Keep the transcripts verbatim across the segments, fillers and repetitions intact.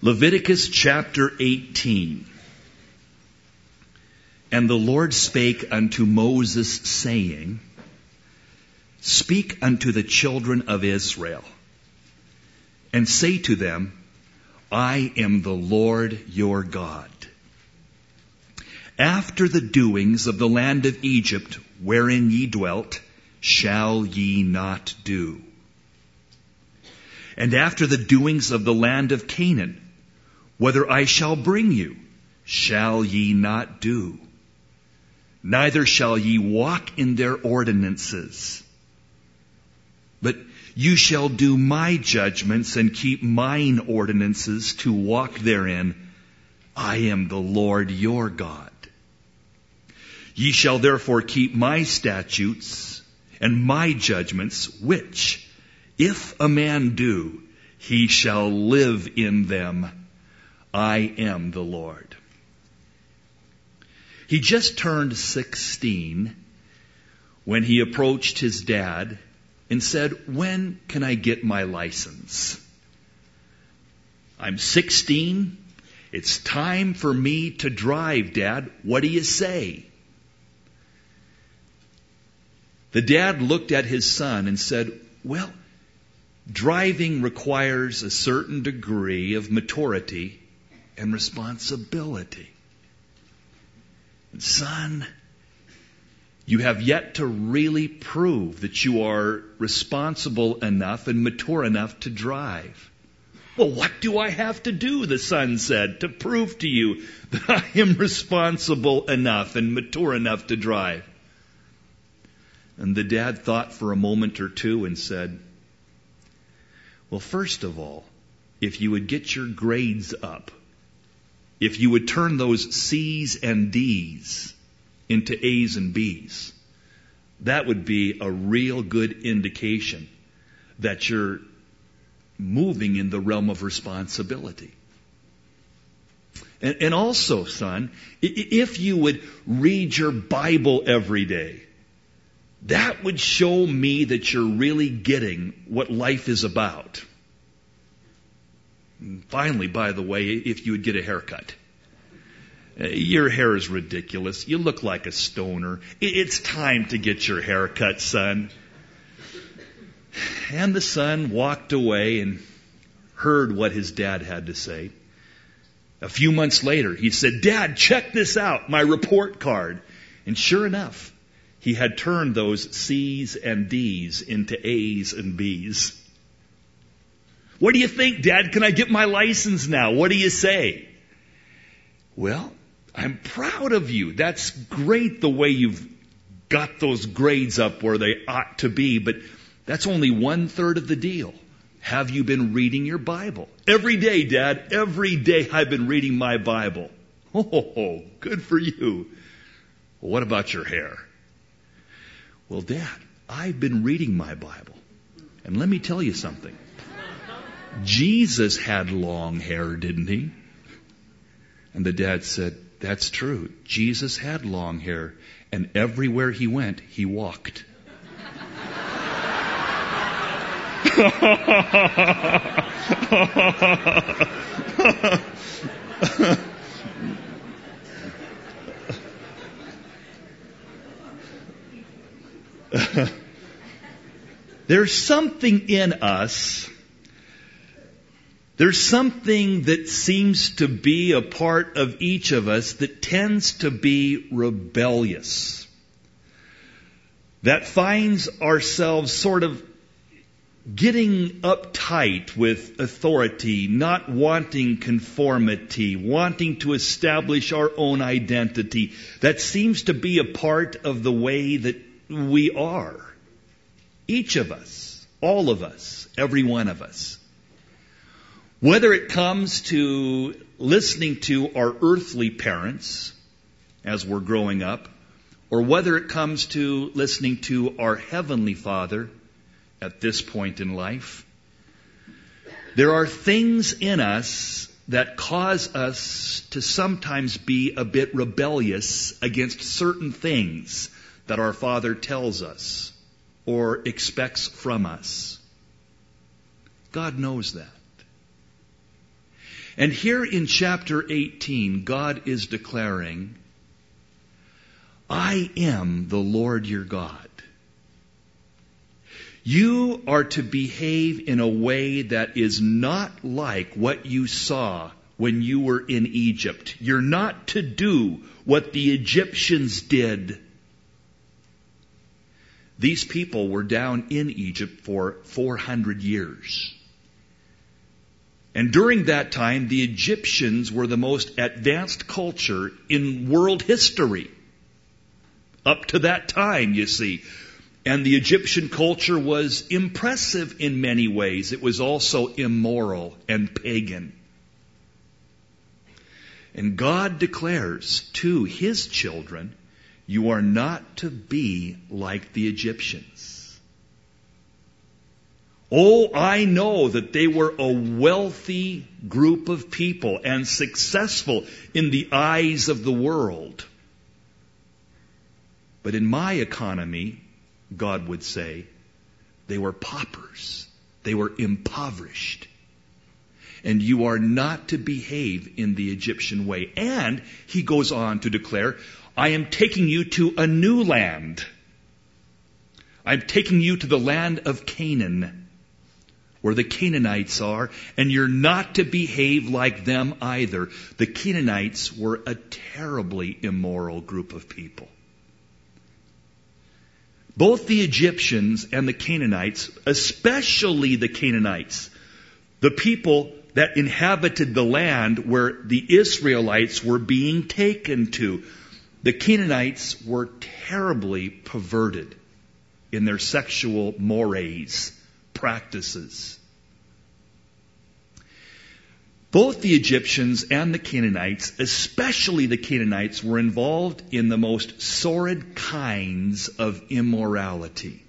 Leviticus chapter eighteen. And the Lord spake unto Moses, saying, Speak unto the children of Israel, and say to them, I am the Lord your God. After the doings of the land of Egypt, wherein ye dwelt, shall ye not do. And after the doings of the land of Canaan, whither I shall bring you, shall ye not do. Neither shall ye walk in their ordinances. But you shall do my judgments and keep mine ordinances to walk therein. I am the Lord your God. Ye shall therefore keep my statutes and my judgments, which, if a man do, he shall live in them. I am the Lord. He just turned sixteen when he approached his dad and said, when can I get my license? I'm sixteen. It's time for me to drive, Dad. What do you say? The dad looked at his son and said, well, driving requires a certain degree of maturity and responsibility. And son, you have yet to really prove that you are responsible enough and mature enough to drive. Well, what do I have to do, the son said, to prove to you that I am responsible enough and mature enough to drive? And the dad thought for a moment or two and said, well, first of all, if you would get your grades up, if you would turn those C's and D's into A's and B's, that would be a real good indication that you're moving in the realm of responsibility. And, and also, son, if you would read your Bible every day, that would show me that you're really getting what life is about. And finally, by the way, if you would get a haircut. Your hair is ridiculous. You look like a stoner. It's time to get your hair cut, son. And the son walked away and heard what his dad had to say. A few months later, he said, Dad, check this out, my report card. And sure enough, he had turned those C's and D's into A's and B's. What do you think, Dad? Can I get my license now? What do you say? Well, I'm proud of you. That's great the way you've got those grades up where they ought to be, but that's only one third of the deal. Have you been reading your Bible? Every day, Dad, every day I've been reading my Bible. Oh, good for you. Well, what about your hair? Well, Dad, I've been reading my Bible. And let me tell you something. Jesus had long hair, didn't he? And the dad said, that's true. Jesus had long hair, and everywhere he went, he walked. There's something in us, there's something that seems to be a part of each of us that tends to be rebellious, that finds ourselves sort of getting uptight with authority, not wanting conformity, wanting to establish our own identity. That seems to be a part of the way that we are. Each of us, all of us, every one of us. Whether it comes to listening to our earthly parents as we're growing up, or whether it comes to listening to our Heavenly Father at this point in life, there are things in us that cause us to sometimes be a bit rebellious against certain things that our Father tells us or expects from us. God knows that. And here in chapter eighteen, God is declaring, I am the Lord your God. You are to behave in a way that is not like what you saw when you were in Egypt. You're not to do what the Egyptians did. These people were down in Egypt for four hundred years. And during that time, the Egyptians were the most advanced culture in world history. Up to that time, you see. And the Egyptian culture was impressive in many ways. It was also immoral and pagan. And God declares to His children, you are not to be like the Egyptians. Oh, I know that they were a wealthy group of people and successful in the eyes of the world. But in my economy, God would say, they were paupers. They were impoverished. And you are not to behave in the Egyptian way. And he goes on to declare, I am taking you to a new land. I'm taking you to the land of Canaan, where the Canaanites are, and you're not to behave like them either. The Canaanites were a terribly immoral group of people. Both the Egyptians and the Canaanites, especially the Canaanites, the people that inhabited the land where the Israelites were being taken to, the Canaanites were terribly perverted in their sexual mores, practices. Both the Egyptians and the Canaanites, especially the Canaanites, were involved in the most sordid kinds of immorality.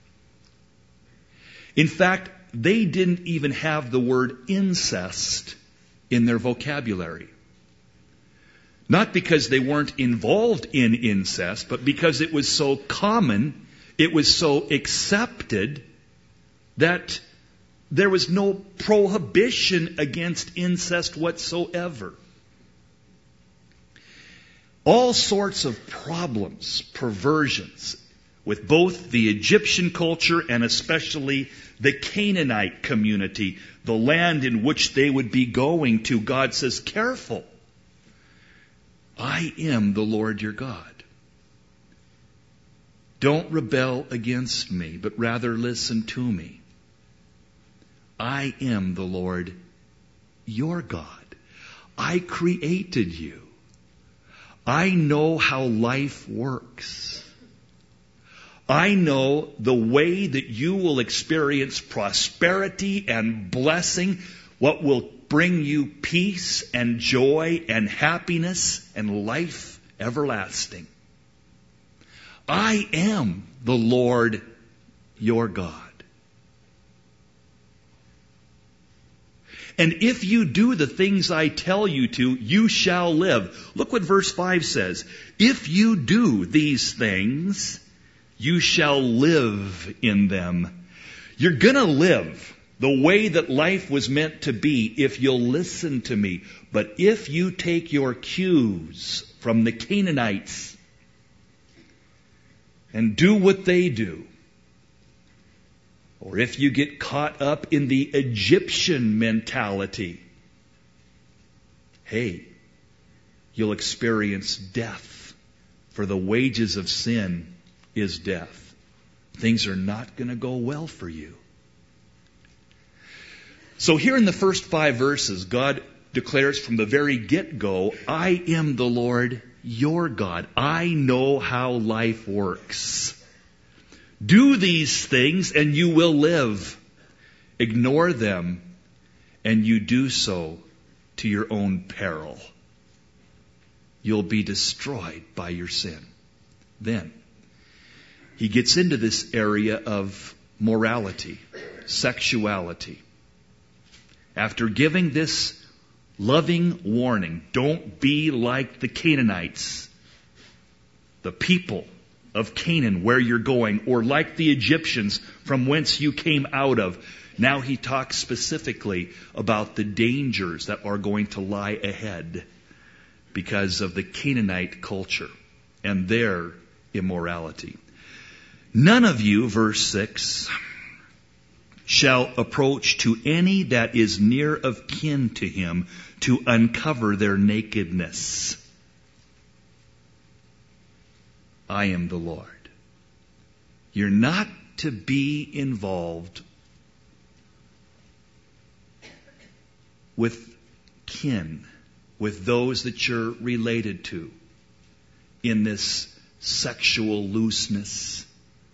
In fact, they didn't even have the word incest in their vocabulary. Not because they weren't involved in incest, but because it was so common, it was so accepted, that there was no prohibition against incest whatsoever. All sorts of problems, perversions, with both the Egyptian culture and especially the Canaanite community, the land in which they would be going to. God says, careful. I am the Lord your God. Don't rebel against me, but rather listen to me. I am the Lord your God. I created you. I know how life works. I know the way that you will experience prosperity and blessing, what will bring you peace and joy and happiness and life everlasting. I am the Lord your God. And if you do the things I tell you to, you shall live. Look what verse five says. If you do these things, you shall live in them. You're going to live the way that life was meant to be if you'll listen to me. But if you take your cues from the Canaanites and do what they do, or if you get caught up in the Egyptian mentality, hey, you'll experience death. For the wages of sin is death. Things are not going to go well for you. So here in the first five verses, God declares from the very get-go, I am the Lord your God. I know how life works. Do these things and you will live. Ignore them and you do so to your own peril. You'll be destroyed by your sin. Then, he gets into this area of morality, sexuality. After giving this loving warning, don't be like the Canaanites, the people of Canaan where you're going, or like the Egyptians from whence you came out of. Now he talks specifically about the dangers that are going to lie ahead because of the Canaanite culture and their immorality. None of you, verse six, shall approach to any that is near of kin to him to uncover their nakedness. I am the Lord. You're not to be involved with kin, with those that you're related to in this sexual looseness.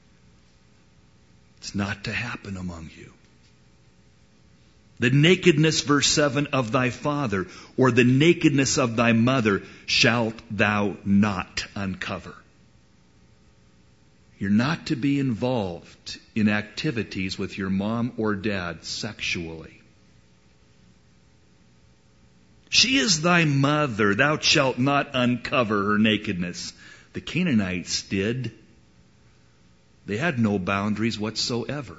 It's not to happen among you. The nakedness, verse seven, of thy father, or the nakedness of thy mother, shalt thou not uncover. You're not to be involved in activities with your mom or dad sexually. She is thy mother, thou shalt not uncover her nakedness. The Canaanites did. They had no boundaries whatsoever.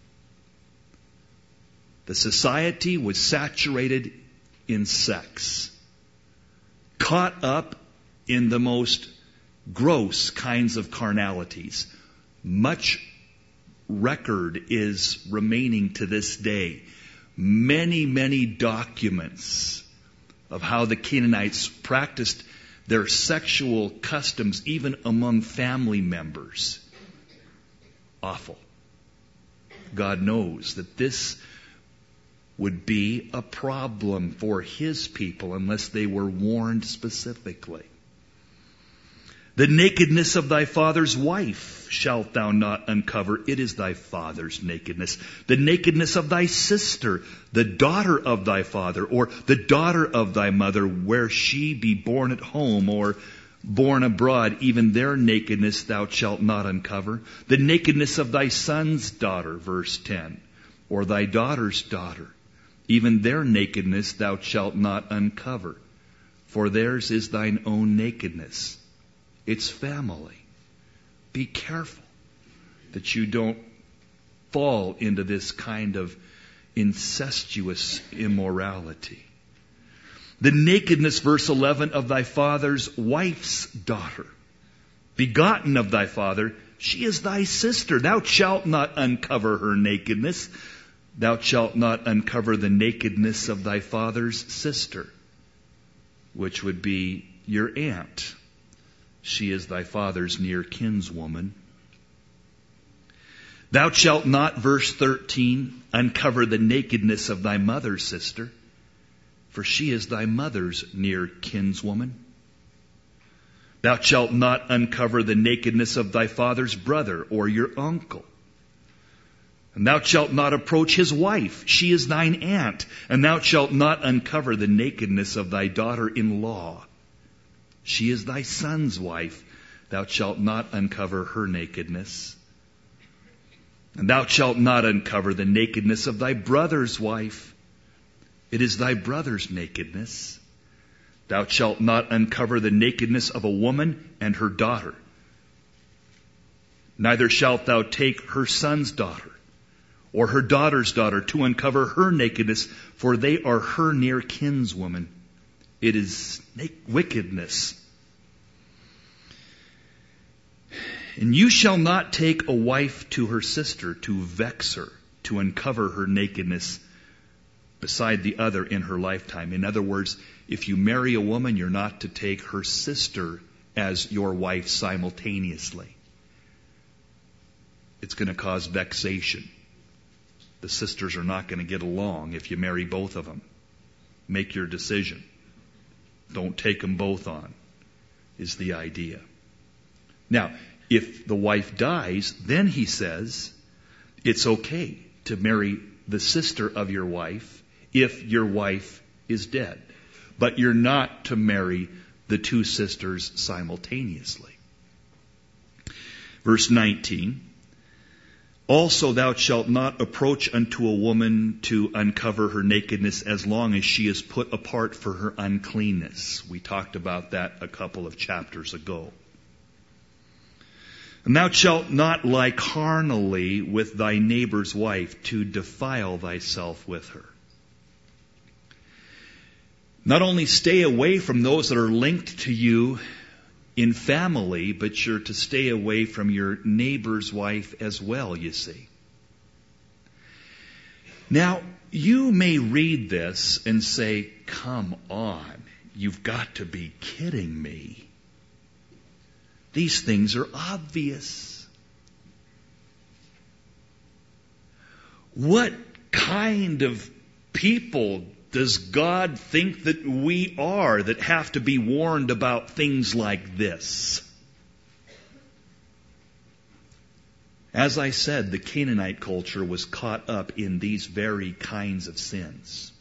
The society was saturated in sex, caught up in the most gross kinds of carnalities. Much record is remaining to this day. Many, many documents of how the Canaanites practiced their sexual customs even among family members. Awful. God knows that this would be a problem for His people unless they were warned specifically. The nakedness of thy father's wife shalt thou not uncover. It is thy father's nakedness. The nakedness of thy sister, the daughter of thy father, or the daughter of thy mother, where she be born at home or born abroad, even their nakedness thou shalt not uncover. The nakedness of thy son's daughter, verse ten, or thy daughter's daughter, even their nakedness thou shalt not uncover, for theirs is thine own nakedness. It's family. Be careful that you don't fall into this kind of incestuous immorality. The nakedness, verse eleven, of thy father's wife's daughter, begotten of thy father, she is thy sister. Thou shalt not uncover her nakedness. Thou shalt not uncover the nakedness of thy father's sister, which would be your aunt. She is thy father's near kinswoman. Thou shalt not, verse thirteen, uncover the nakedness of thy mother's sister, for she is thy mother's near kinswoman. Thou shalt not uncover the nakedness of thy father's brother or your uncle. And thou shalt not approach his wife. She is thine aunt. And thou shalt not uncover the nakedness of thy daughter-in-law. She is thy son's wife. Thou shalt not uncover her nakedness. And thou shalt not uncover the nakedness of thy brother's wife. It is thy brother's nakedness. Thou shalt not uncover the nakedness of a woman and her daughter. Neither shalt thou take her son's daughter or her daughter's daughter to uncover her nakedness, for they are her near kinswoman. It is wickedness. And you shall not take a wife to her sister to vex her, to uncover her nakedness beside the other in her lifetime. In other words, if you marry a woman, you're not to take her sister as your wife simultaneously. It's going to cause vexation. The sisters are not going to get along if you marry both of them. Make your decision. Don't take them both on, is the idea. Now, if the wife dies, then he says it's okay to marry the sister of your wife if your wife is dead. But you're not to marry the two sisters simultaneously. Verse nineteen. Also thou shalt not approach unto a woman to uncover her nakedness as long as she is put apart for her uncleanness. We talked about that a couple of chapters ago. And thou shalt not lie carnally with thy neighbor's wife, to defile thyself with her. Not only stay away from those that are linked to you in family, but you're to stay away from your neighbor's wife as well, you see. Now, you may read this and say, come on, you've got to be kidding me. These things are obvious. What kind of people does God think that we are that have to be warned about things like this? As I said, the Canaanite culture was caught up in these very kinds of sins.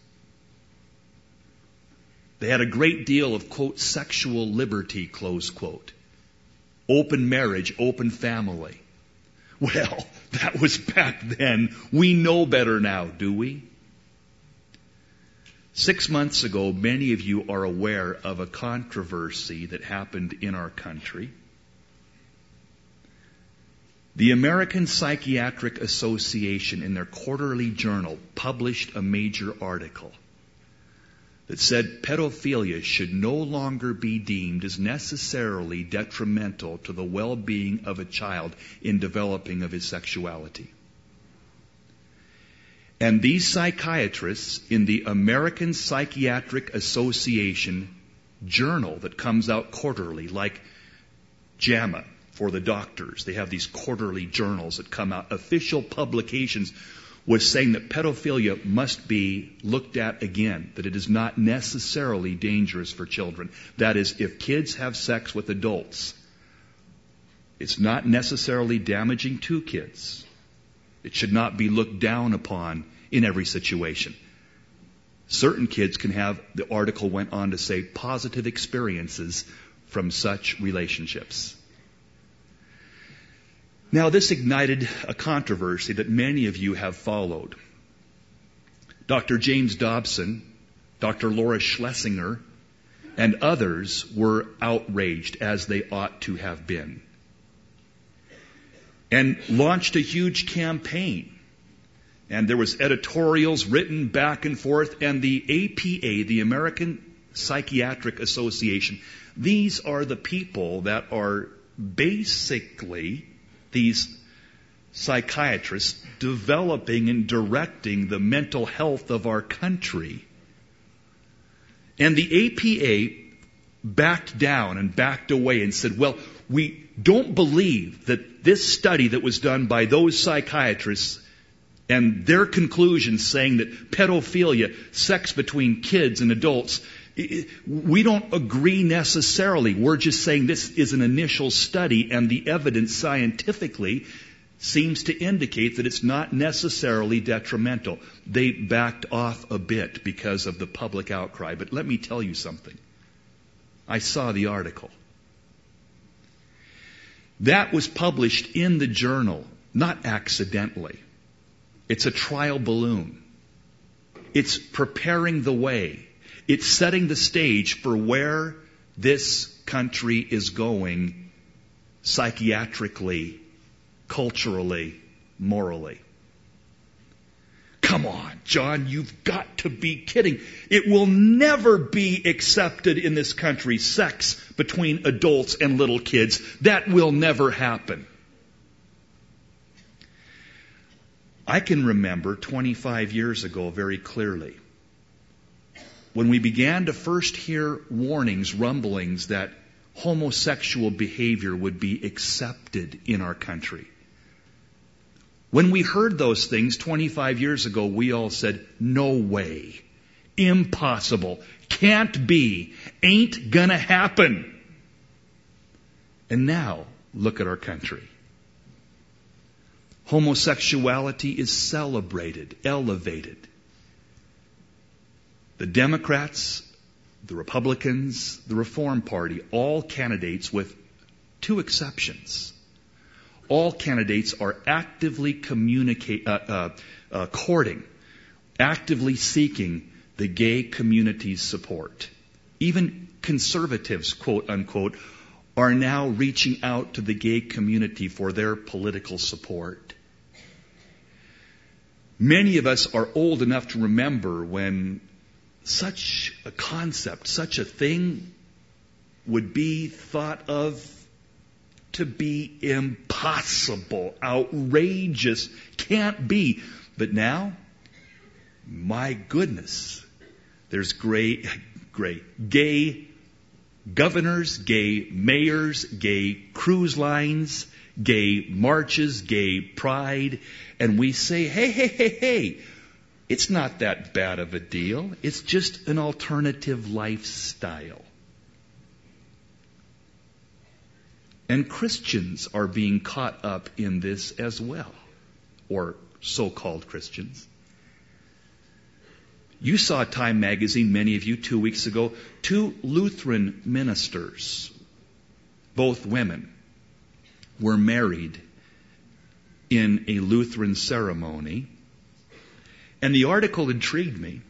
They had a great deal of, quote, sexual liberty, close quote. Open marriage, open family. Well, that was back then. We know better now, do we? Six months ago, many of you are aware of a controversy that happened in our country. The American Psychiatric Association, in their quarterly journal, published a major article that said pedophilia should no longer be deemed as necessarily detrimental to the well-being of a child in developing of his sexuality. And these psychiatrists in the American Psychiatric Association journal that comes out quarterly, like JAMA for the doctors, they have these quarterly journals that come out, official publications, was saying that pedophilia must be looked at again, that it is not necessarily dangerous for children. That is, if kids have sex with adults, it's not necessarily damaging to kids. It should not be looked down upon in every situation. Certain kids can have, the article went on to say, positive experiences from such relationships. Now, this ignited a controversy that many of you have followed. Doctor James Dobson, Doctor Laura Schlesinger, and others were outraged, as they ought to have been, and launched a huge campaign. And there was editorials written back and forth, and the A P A, the American Psychiatric Association, these are the people that are basically these psychiatrists developing and directing the mental health of our country. And the A P A backed down and backed away and said, well, we don't believe that this study that was done by those psychiatrists and their conclusions saying that pedophilia, sex between kids and adults, we don't agree necessarily. We're just saying this is an initial study, and the evidence scientifically seems to indicate that it's not necessarily detrimental. They backed off a bit because of the public outcry. But let me tell you something. I saw the article. That was published in the journal, not accidentally. It's a trial balloon. It's preparing the way. It's setting the stage for where this country is going psychiatrically, culturally, morally. Come on, John, you've got to be kidding. It will never be accepted in this country, sex between adults and little kids. That will never happen. I can remember twenty-five years ago very clearly, when we began to first hear warnings, rumblings that homosexual behavior would be accepted in our country. When we heard those things twenty-five years ago, we all said, no way, impossible, can't be, ain't gonna happen. And now, look at our country. Homosexuality is celebrated, elevated. The Democrats, the Republicans, the Reform Party, all candidates with two exceptions. All candidates are actively communicate, uh, uh, uh, courting, actively seeking the gay community's support. Even conservatives, quote unquote, are now reaching out to the gay community for their political support. Many of us are old enough to remember when such a concept, such a thing would be thought of to be impossible, outrageous, can't be. But now, my goodness, there's great, great gay governors, gay mayors, gay cruise lines, gay marches, gay pride, and we say, hey, hey, hey, hey, it's not that bad of a deal. It's just an alternative lifestyle. And Christians are being caught up in this as well, or so-called Christians. You saw Time magazine, many of you, two weeks ago. Two Lutheran ministers, both women, were married in a Lutheran ceremony. And the article intrigued me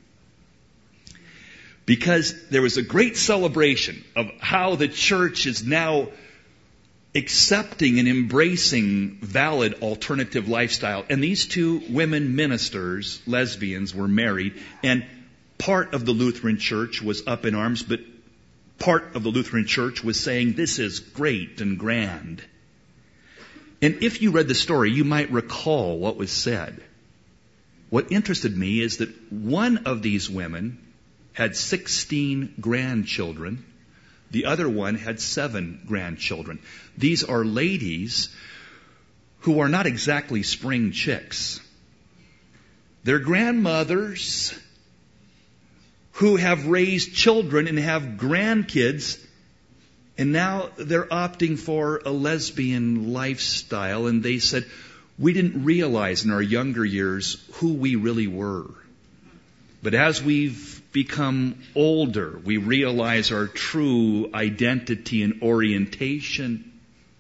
because there was a great celebration of how the church is now accepting and embracing valid alternative lifestyle. And these two women ministers, lesbians, were married, and part of the Lutheran church was up in arms, but part of the Lutheran church was saying, this is great and grand. And if you read the story, you might recall what was said. What interested me is that one of these women had sixteen grandchildren. The other one had seven grandchildren. These are ladies who are not exactly spring chicks. They're grandmothers who have raised children and have grandkids, and now they're opting for a lesbian lifestyle. And they said, we didn't realize in our younger years who we really were. But as we've become older, we realize our true identity and orientation.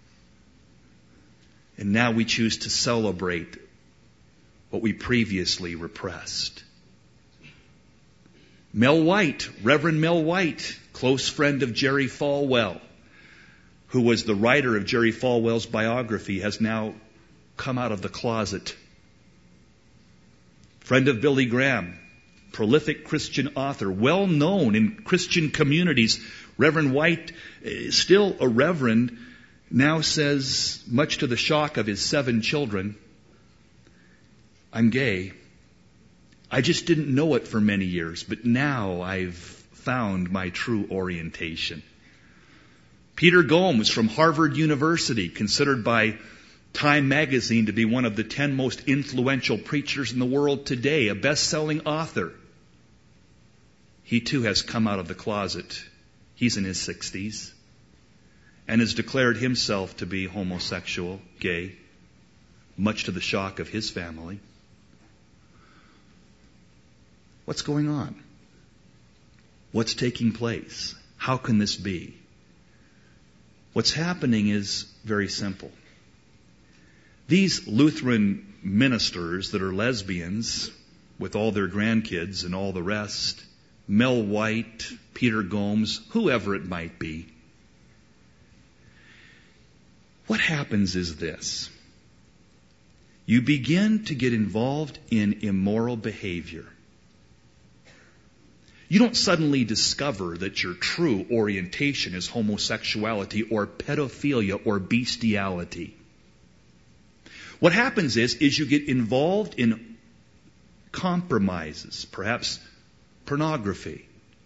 And now we choose to celebrate what we previously repressed. Mel White, Reverend Mel White, close friend of Jerry Falwell, who was the writer of Jerry Falwell's biography, has now come out of the closet. Friend of Billy Graham, prolific Christian author, well known in Christian communities. Reverend White, still a reverend, now says, much to the shock of his seven children, I'm gay. I just didn't know it for many years, but now I've found my true orientation. Peter Gomes from Harvard University, considered by Time magazine to be one of the ten most influential preachers in the world today, a best-selling author. He too has come out of the closet. He's in his sixties and has declared himself to be homosexual, gay, much to the shock of his family. What's going on? What's taking place? How can this be? What's happening is very simple. These Lutheran ministers that are lesbians with all their grandkids and all the rest, Mel White, Peter Gomes, whoever it might be, what happens is this. You begin to get involved in immoral behavior. You don't suddenly discover that your true orientation is homosexuality or pedophilia or bestiality. What happens is, is you get involved in compromises, perhaps pornography.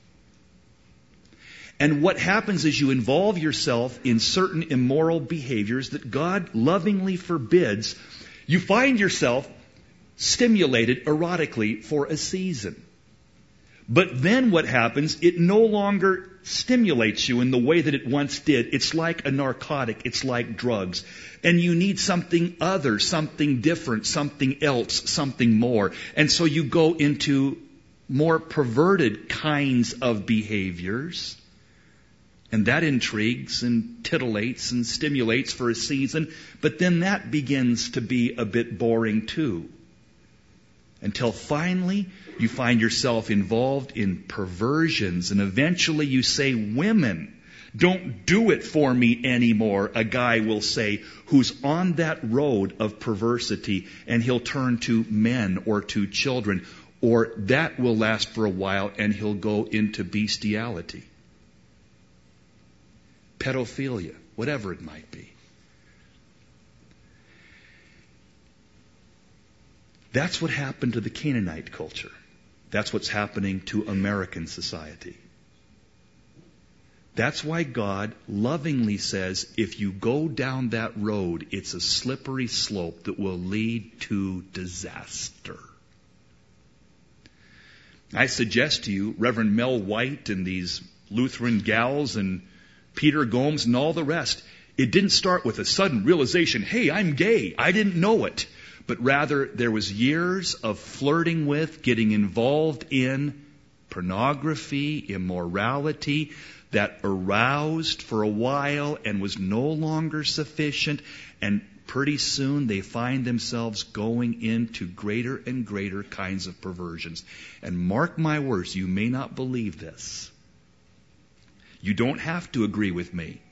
And what happens is you involve yourself in certain immoral behaviors that God lovingly forbids. You find yourself stimulated erotically for a season. But then what happens, it no longer stimulates you in the way that it once did. It's like a narcotic. It's like drugs. And you need something other, something different, something else, something more. And so you go into more perverted kinds of behaviors. And that intrigues and titillates and stimulates for a season. But then that begins to be a bit boring too. Until finally you find yourself involved in perversions, and eventually you say women Don't do it for me anymore, a guy will say, who's on that road of perversity, and he'll turn to men or to children, or that will last for a while and he'll go into bestiality, pedophilia, whatever it might be. That's what happened to the Canaanite culture. That's what's happening to American society. That's why God lovingly says, if you go down that road, it's a slippery slope that will lead to disaster. I suggest to you, Reverend Mel White and these Lutheran gals and Peter Gomes and all the rest, it didn't start with a sudden realization, hey, I'm gay, I didn't know it. But rather, there was years of flirting with, getting involved in pornography, immorality, that aroused for a while and was no longer sufficient, and pretty soon they find themselves going into greater and greater kinds of perversions. And mark my words, you may not believe this. You don't have to agree with me.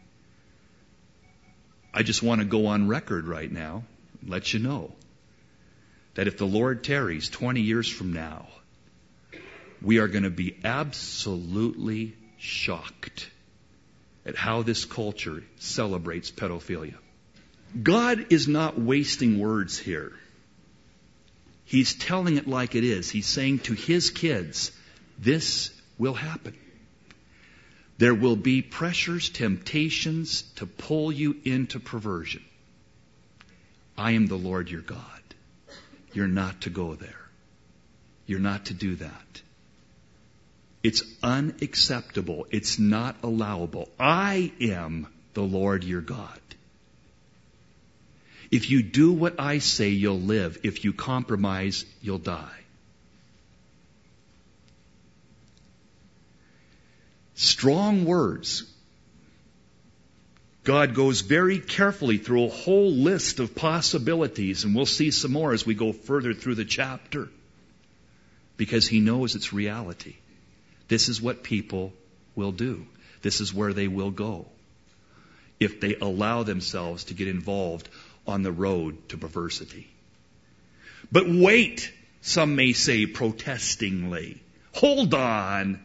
I just want to go on record right now and let you know that if the Lord tarries twenty years from now, we are going to be absolutely shocked at how this culture celebrates pedophilia. God is not wasting words here. He's telling it like it is. He's saying to His kids, this will happen. There will be pressures, temptations to pull you into perversion. I am the Lord your God. You're not to go there. You're not to do that. It's unacceptable. It's not allowable. I am the Lord your God. If you do what I say, you'll live. If you compromise, you'll die. Strong words. God goes very carefully through a whole list of possibilities, and we'll see some more as we go further through the chapter, because He knows it's reality. This is what people will do. This is where they will go if they allow themselves to get involved on the road to perversity. But wait, some may say protestingly, hold on.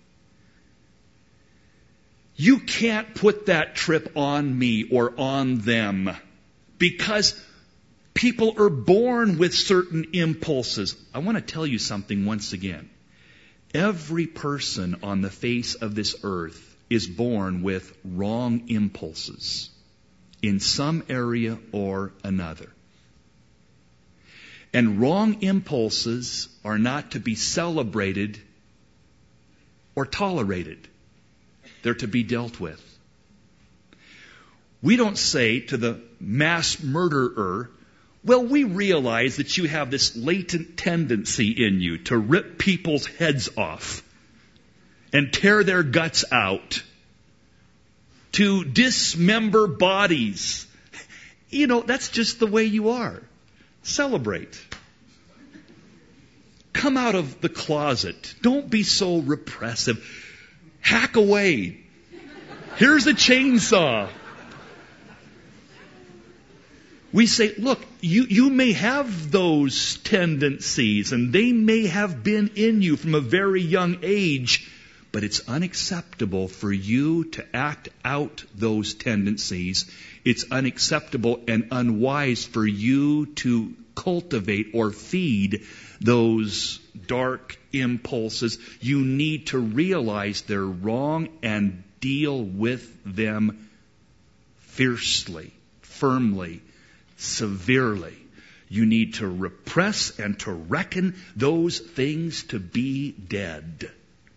You can't put that trip on me or on them, because people are born with certain impulses. I want to tell you something once again. Every person on the face of this earth is born with wrong impulses in some area or another. And wrong impulses are not to be celebrated or tolerated. They're to be dealt with. We don't say to the mass murderer, well, we realize that you have this latent tendency in you to rip people's heads off and tear their guts out, to dismember bodies. You know, that's just the way you are. Celebrate. Come out of the closet. Don't be so repressive. Hack away. Here's a chainsaw. We say, look, you, you may have those tendencies, and they may have been in you from a very young age, but it's unacceptable for you to act out those tendencies. It's unacceptable and unwise for you to cultivate or feed those dark impulses. You need to realize they're wrong and deal with them fiercely, firmly, severely. You need to repress and to reckon those things to be dead.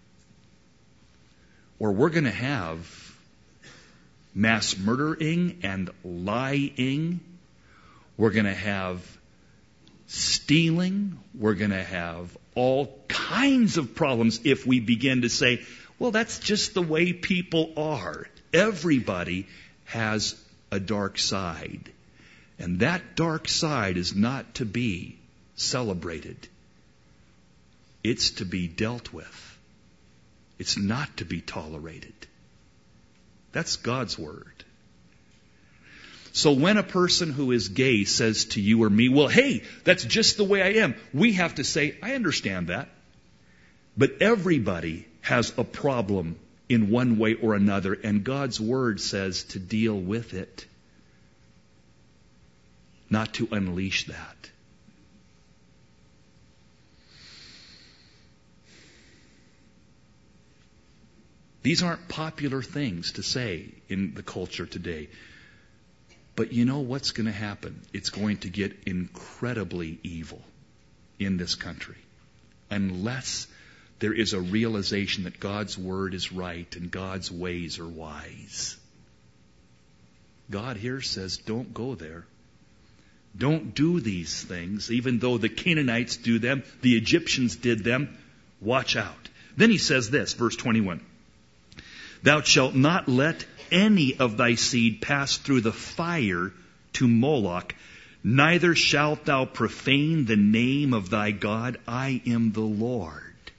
Or we're going to have mass murdering and lying. We're going to have stealing. We're going to have all kinds of problems if we begin to say, well, that's just the way people are. Everybody has a dark side. And that dark side is not to be celebrated. It's to be dealt with. It's not to be tolerated. That's God's word. So when a person who is gay says to you or me, well, hey, that's just the way I am, we have to say, I understand that. But everybody has a problem in one way or another, and God's word says to deal with it, not to unleash that. These aren't popular things to say in the culture today. But you know what's going to happen? It's going to get incredibly evil in this country unless there is a realization that God's word is right and God's ways are wise. God here says, don't go there. Don't do these things, even though the Canaanites do them, the Egyptians did them. Watch out. Then he says this, verse twenty-one. Thou shalt not let any of thy seed pass through the fire to Moloch, neither shalt thou profane the name of thy God. I am the Lord.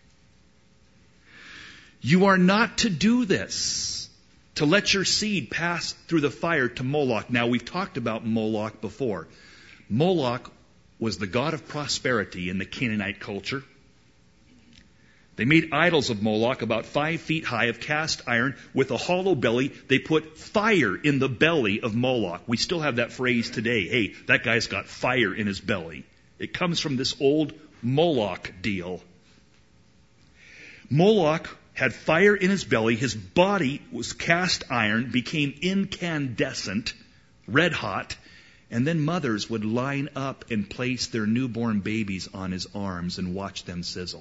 You are not to do this, to let your seed pass through the fire to Moloch. Now, we've talked about Moloch before. Moloch was the god of prosperity in the Canaanite culture. They made idols of Moloch about five feet high of cast iron with a hollow belly. They put fire in the belly of Moloch. We still have that phrase today. Hey, that guy's got fire in his belly. It comes from this old Moloch deal. Moloch had fire in his belly. His body was cast iron, became incandescent, red hot. And then mothers would line up and place their newborn babies on his arms and watch them sizzle.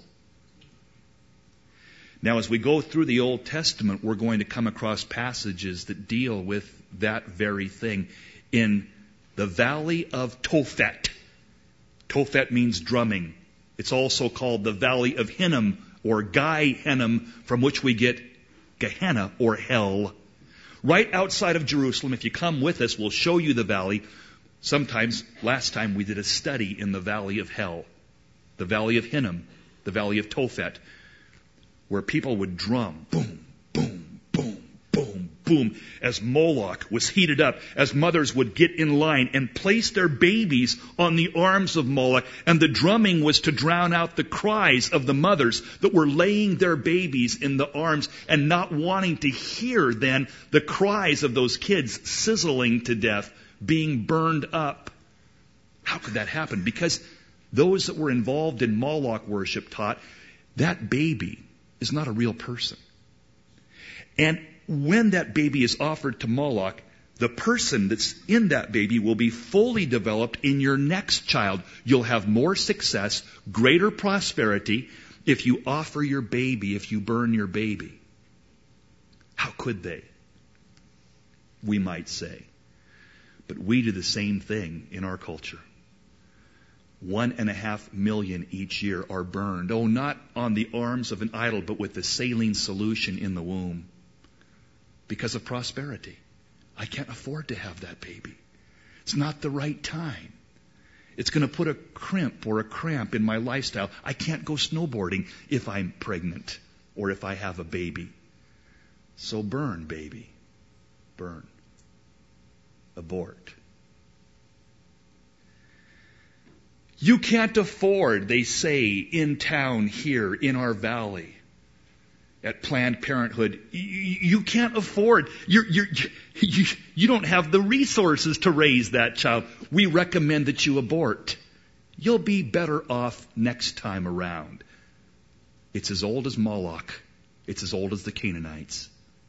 Now, as we go through the Old Testament, we're going to come across passages that deal with that very thing. In the valley of Tophet. Tophet means drumming. It's also called the valley of Hinnom or Gai Hinnom, from which we get Gehenna or hell. Right outside of Jerusalem, if you come with us, we'll show you the valley. Sometimes, last time we did a study in the valley of hell. The valley of Hinnom, the valley of Tophet, where people would drum, boom, boom, boom, boom, boom, as Moloch was heated up, as mothers would get in line and place their babies on the arms of Moloch. And the drumming was to drown out the cries of the mothers that were laying their babies in the arms and not wanting to hear then the cries of those kids sizzling to death, being burned up. How could that happen? Because those that were involved in Moloch worship taught that baby is not a real person. And when that baby is offered to Moloch, the person that's in that baby will be fully developed in your next child. You'll have more success, greater prosperity if you offer your baby, if you burn your baby. How could they? We might say. But we do the same thing in our culture. One and a half million each year are burned. Oh, not on the arms of an idol, but with the saline solution in the womb. Because of prosperity. I can't afford to have that baby. It's not the right time. It's going to put a crimp or a cramp in my lifestyle. I can't go snowboarding if I'm pregnant or if I have a baby. So burn, baby. Burn. Abort. You can't afford, they say, in town here, in our valley, at Planned Parenthood. You, you can't afford. You're, you're, you, you don't have the resources to raise that child. We recommend that you abort. You'll be better off next time around. It's as old as Moloch. It's as old as the Canaanites.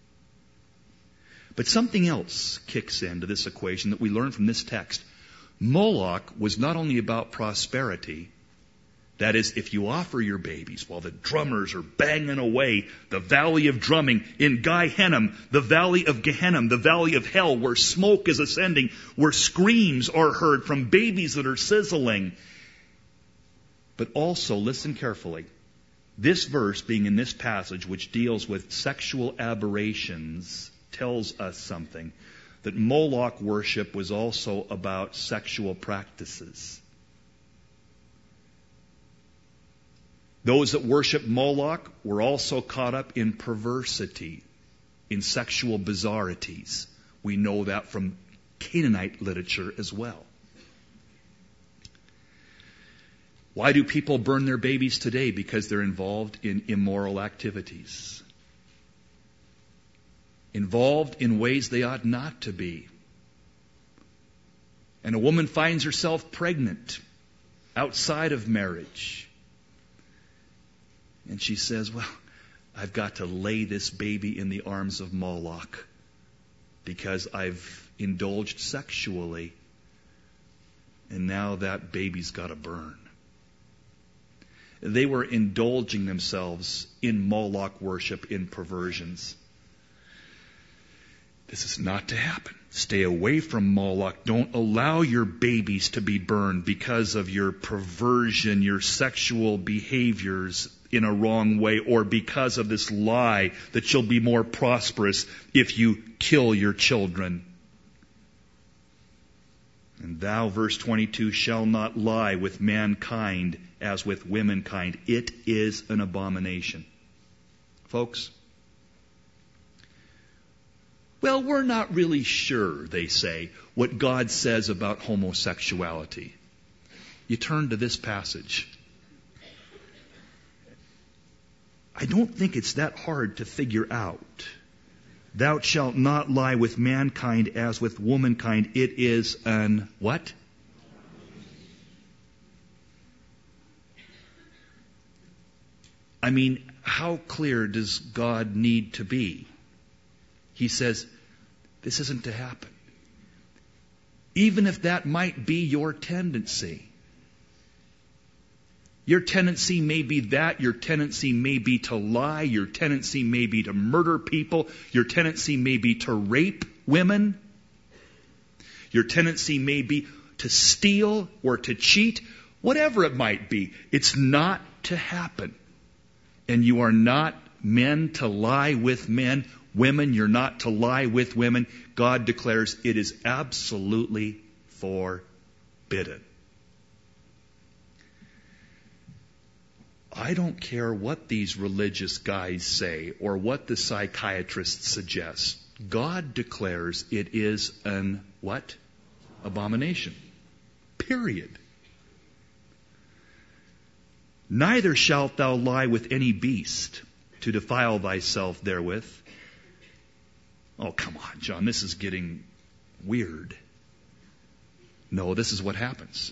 But something else kicks into this equation that we learn from this text. Moloch was not only about prosperity. That is, if you offer your babies while the drummers are banging away, the valley of drumming in Gai Hinnom, the valley of Gehenna, the valley of hell, where smoke is ascending, where screams are heard from babies that are sizzling. But also, listen carefully, this verse being in this passage, which deals with sexual aberrations, tells us something. That Moloch worship was also about sexual practices. Those that worship Moloch were also caught up in perversity. in sexual bizarrities. We know that from Canaanite literature as well. Why do people burn their babies today? Because they're involved in immoral activities. Involved in ways they ought not to be. And a woman finds herself pregnant outside of marriage. And she says, well, I've got to lay this baby in the arms of Moloch because I've indulged sexually, and now that baby's got to burn. They were indulging themselves in Moloch worship, in perversions. This is not to happen. Stay away from Moloch. Don't allow your babies to be burned because of your perversion, your sexual behaviors in a wrong way, or because of this lie that you'll be more prosperous if you kill your children. And thou, verse twenty-two, shall not lie with mankind as with womankind. It is an abomination. Folks, well, we're not really sure, they say, what God says about homosexuality. You turn to this passage. I don't think it's that hard to figure out. Thou shalt not lie with mankind as with womankind. It is an what? I mean, how clear does God need to be? He says, this isn't to happen. Even if that might be your tendency. Your tendency may be that. Your tendency may be to lie. Your tendency may be to murder people. Your tendency may be to rape women. Your tendency may be to steal or to cheat. Whatever it might be, it's not to happen. And you are not men to lie with men. Women, you're not to lie with women. God declares it is absolutely forbidden. I don't care what these religious guys say or what the psychiatrists suggest. God declares it is an what? Abomination. Period. Neither shalt thou lie with any beast to defile thyself therewith. Oh, come on, John, this is getting weird. No, this is what happens.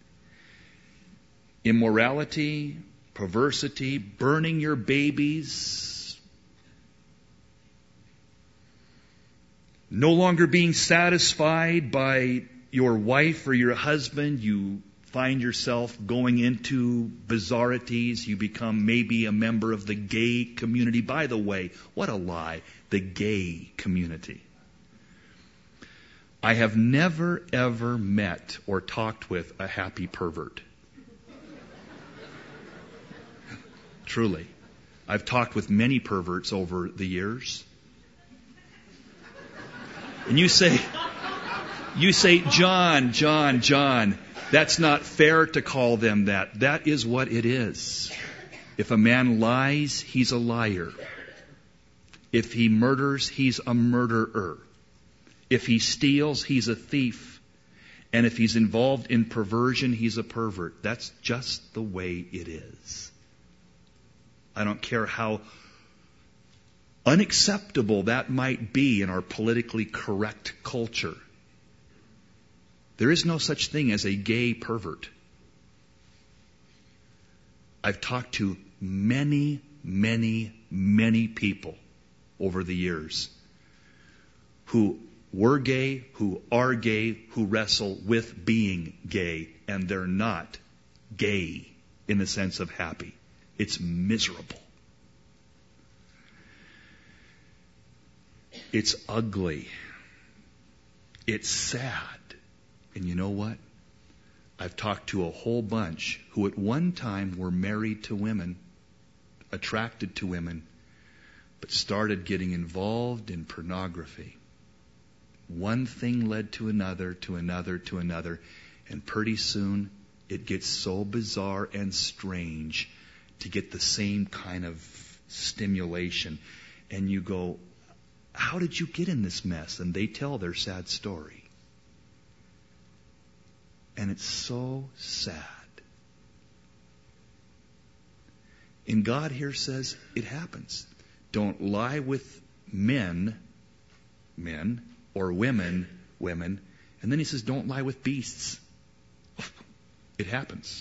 Immorality, perversity, burning your babies, no longer being satisfied by your wife or your husband, you find yourself going into bizarrities. You become maybe a member of the gay community. By the way, what a lie. The gay community. I have never, ever met or talked with a happy pervert. Truly. I've talked with many perverts over the years. And you say, you say, John, John, John, that's not fair to call them that. That is what it is. If a man lies, he's a liar. If he murders, he's a murderer. If he steals, he's a thief. And if he's involved in perversion, he's a pervert. That's just the way it is. I don't care how unacceptable that might be in our politically correct culture. There is no such thing as a gay pervert. I've talked to many, many, many people over the years who were gay, who are gay, who wrestle with being gay, and they're not gay in the sense of happy. It's miserable. It's ugly. It's sad. And you know what? I've talked to a whole bunch who at one time were married to women, attracted to women, but started getting involved in pornography. One thing led to another, to another, to another, and pretty soon it gets so bizarre and strange to get the same kind of stimulation. And you go, how did you get in this mess? And they tell their sad story. And it's so sad. And God here says it happens. Don't lie with men, men, or women, women. And then he says, don't lie with beasts. It happens.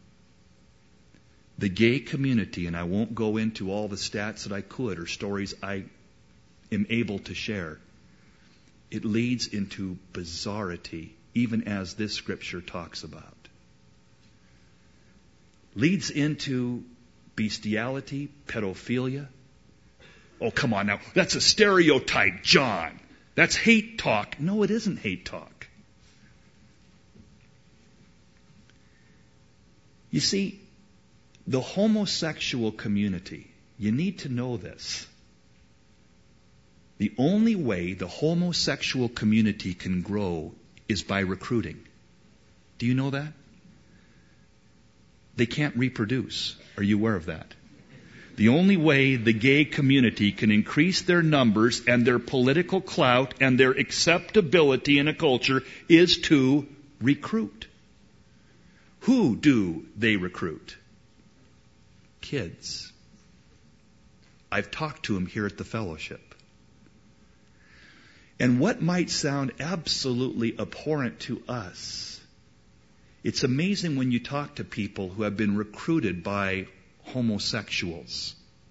The gay community, and I won't go into all the stats that I could or stories I am able to share, it leads into bizarrity, even as this scripture talks about. Leads into bestiality, pedophilia. Oh, come on now. That's a stereotype, John. That's hate talk. No, it isn't hate talk. You see, the homosexual community, you need to know this. The only way the homosexual community can grow is by recruiting. Do you know that? They can't reproduce. Are you aware of that? The only way the gay community can increase their numbers and their political clout and their acceptability in a culture is to recruit. Who do they recruit? Kids. I've talked to them here at the fellowship. And what might sound absolutely abhorrent to us, it's amazing when you talk to people who have been recruited by homosexuals.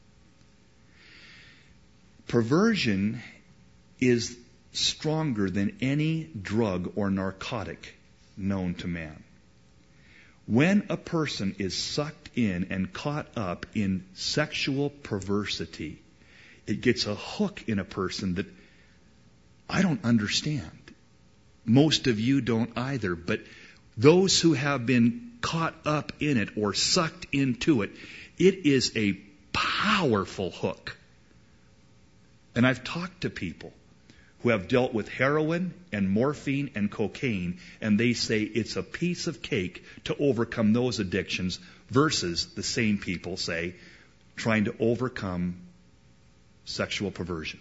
Perversion is stronger than any drug or narcotic known to man. When a person is sucked in and caught up in sexual perversity, it gets a hook in a person that I don't understand. Most of you don't either, but those who have been caught up in it or sucked into it, it is a powerful hook. And I've talked to people who have dealt with heroin and morphine and cocaine, and they say it's a piece of cake to overcome those addictions versus the same people say trying to overcome sexual perversion.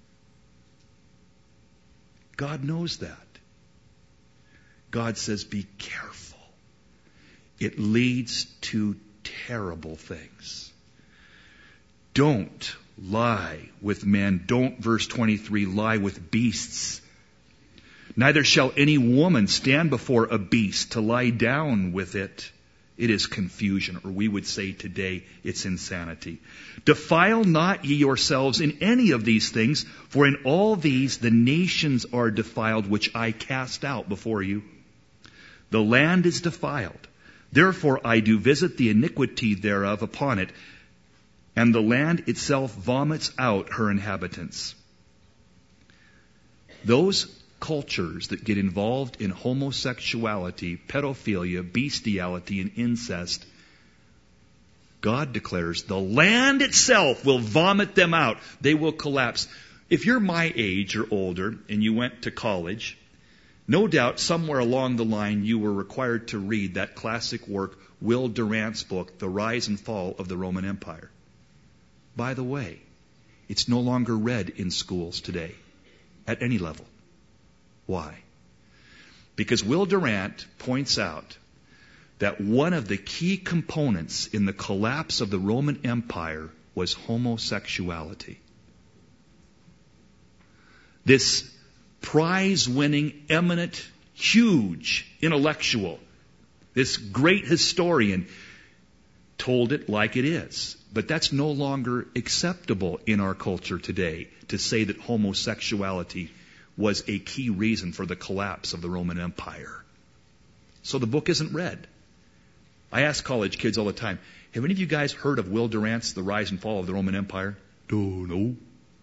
God knows that. God says, be careful. It leads to terrible things. Don't lie with men. Don't, verse twenty-three, lie with beasts. Neither shall any woman stand before a beast to lie down with it. It is confusion, or we would say today, it's insanity. Defile not ye yourselves in any of these things, for in all these the nations are defiled, which I cast out before you. The land is defiled. Therefore I do visit the iniquity thereof upon it, and the land itself vomits out her inhabitants. Those cultures that get involved in homosexuality, pedophilia, bestiality, and incest, God declares the land itself will vomit them out. They will collapse. If you're my age or older and you went to college, no doubt somewhere along the line you were required to read that classic work, Will Durant's book, The Rise and Fall of the Roman Empire. By the way, it's no longer read in schools today at any level. Why? Because Will Durant points out that one of the key components in the collapse of the Roman Empire was homosexuality. This prize-winning, eminent, huge intellectual, this great historian, told it like it is. But that's no longer acceptable in our culture today, to say that homosexuality was a key reason for the collapse of the Roman Empire. So the book isn't read. I ask college kids all the time, have any of you guys heard of Will Durant's The Rise and Fall of the Roman Empire? No, no.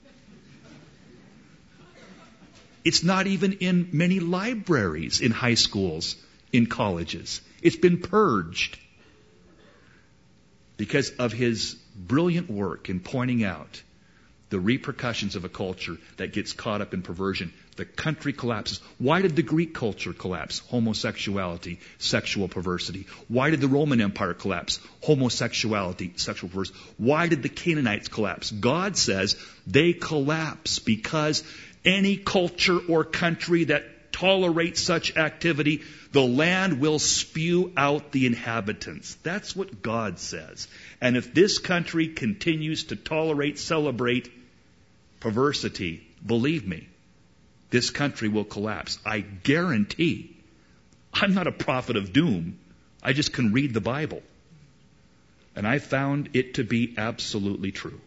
It's not even in many libraries in high schools, in colleges. It's been purged because of his brilliant work in pointing out the repercussions of a culture that gets caught up in perversion, the country collapses. Why did the Greek culture collapse? Homosexuality, sexual perversity. Why did the Roman Empire collapse? Homosexuality, sexual perversity. Why did the Canaanites collapse? God says they collapse because any culture or country that tolerates such activity, the land will spew out the inhabitants. That's what God says. And if this country continues to tolerate, celebrate perversity, believe me, this country will collapse. I guarantee. I'm not a prophet of doom. I just can read the Bible. And I found it to be absolutely true.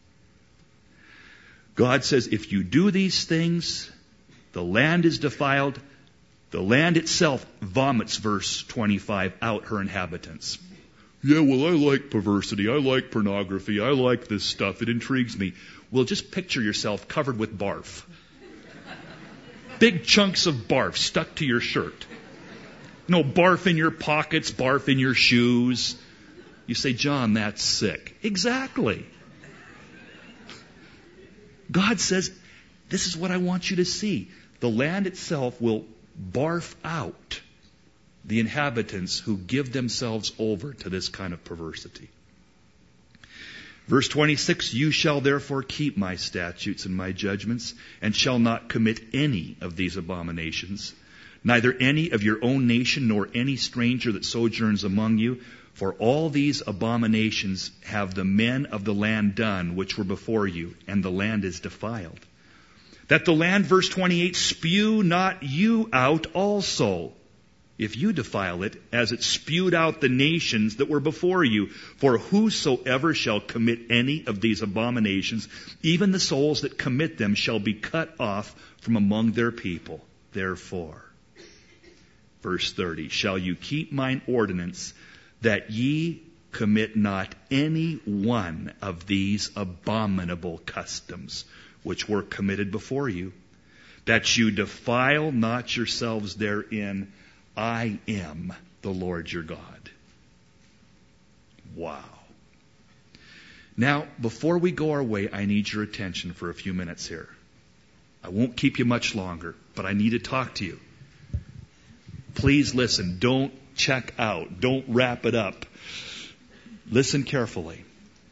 God says, if you do these things, the land is defiled. The land itself vomits, verse twenty-five, out her inhabitants. Yeah, well, I like perversity. I like pornography. I like this stuff. It intrigues me. Well, just picture yourself covered with barf. Big chunks of barf stuck to your shirt. No, barf in your pockets, barf in your shoes. You say, John, that's sick. Exactly. God says, this is what I want you to see. The land itself will barf out the inhabitants who give themselves over to this kind of perversity. Verse twenty-six, you shall therefore keep my statutes and my judgments, and shall not commit any of these abominations, neither any of your own nation, nor any stranger that sojourns among you. For all these abominations have the men of the land done, which were before you, and the land is defiled. That the land, verse twenty-eight, spew not you out also, if you defile it, as it spewed out the nations that were before you. For whosoever shall commit any of these abominations, even the souls that commit them shall be cut off from among their people. Therefore, verse thirty, shall you keep mine ordinance, that ye commit not any one of these abominable customs, which were committed before you, that you defile not yourselves therein. I am the Lord your God. Wow. Now, before we go our way, I need your attention for a few minutes here. I won't keep you much longer, but I need to talk to you. Please listen. Don't check out. Don't wrap it up. Listen carefully.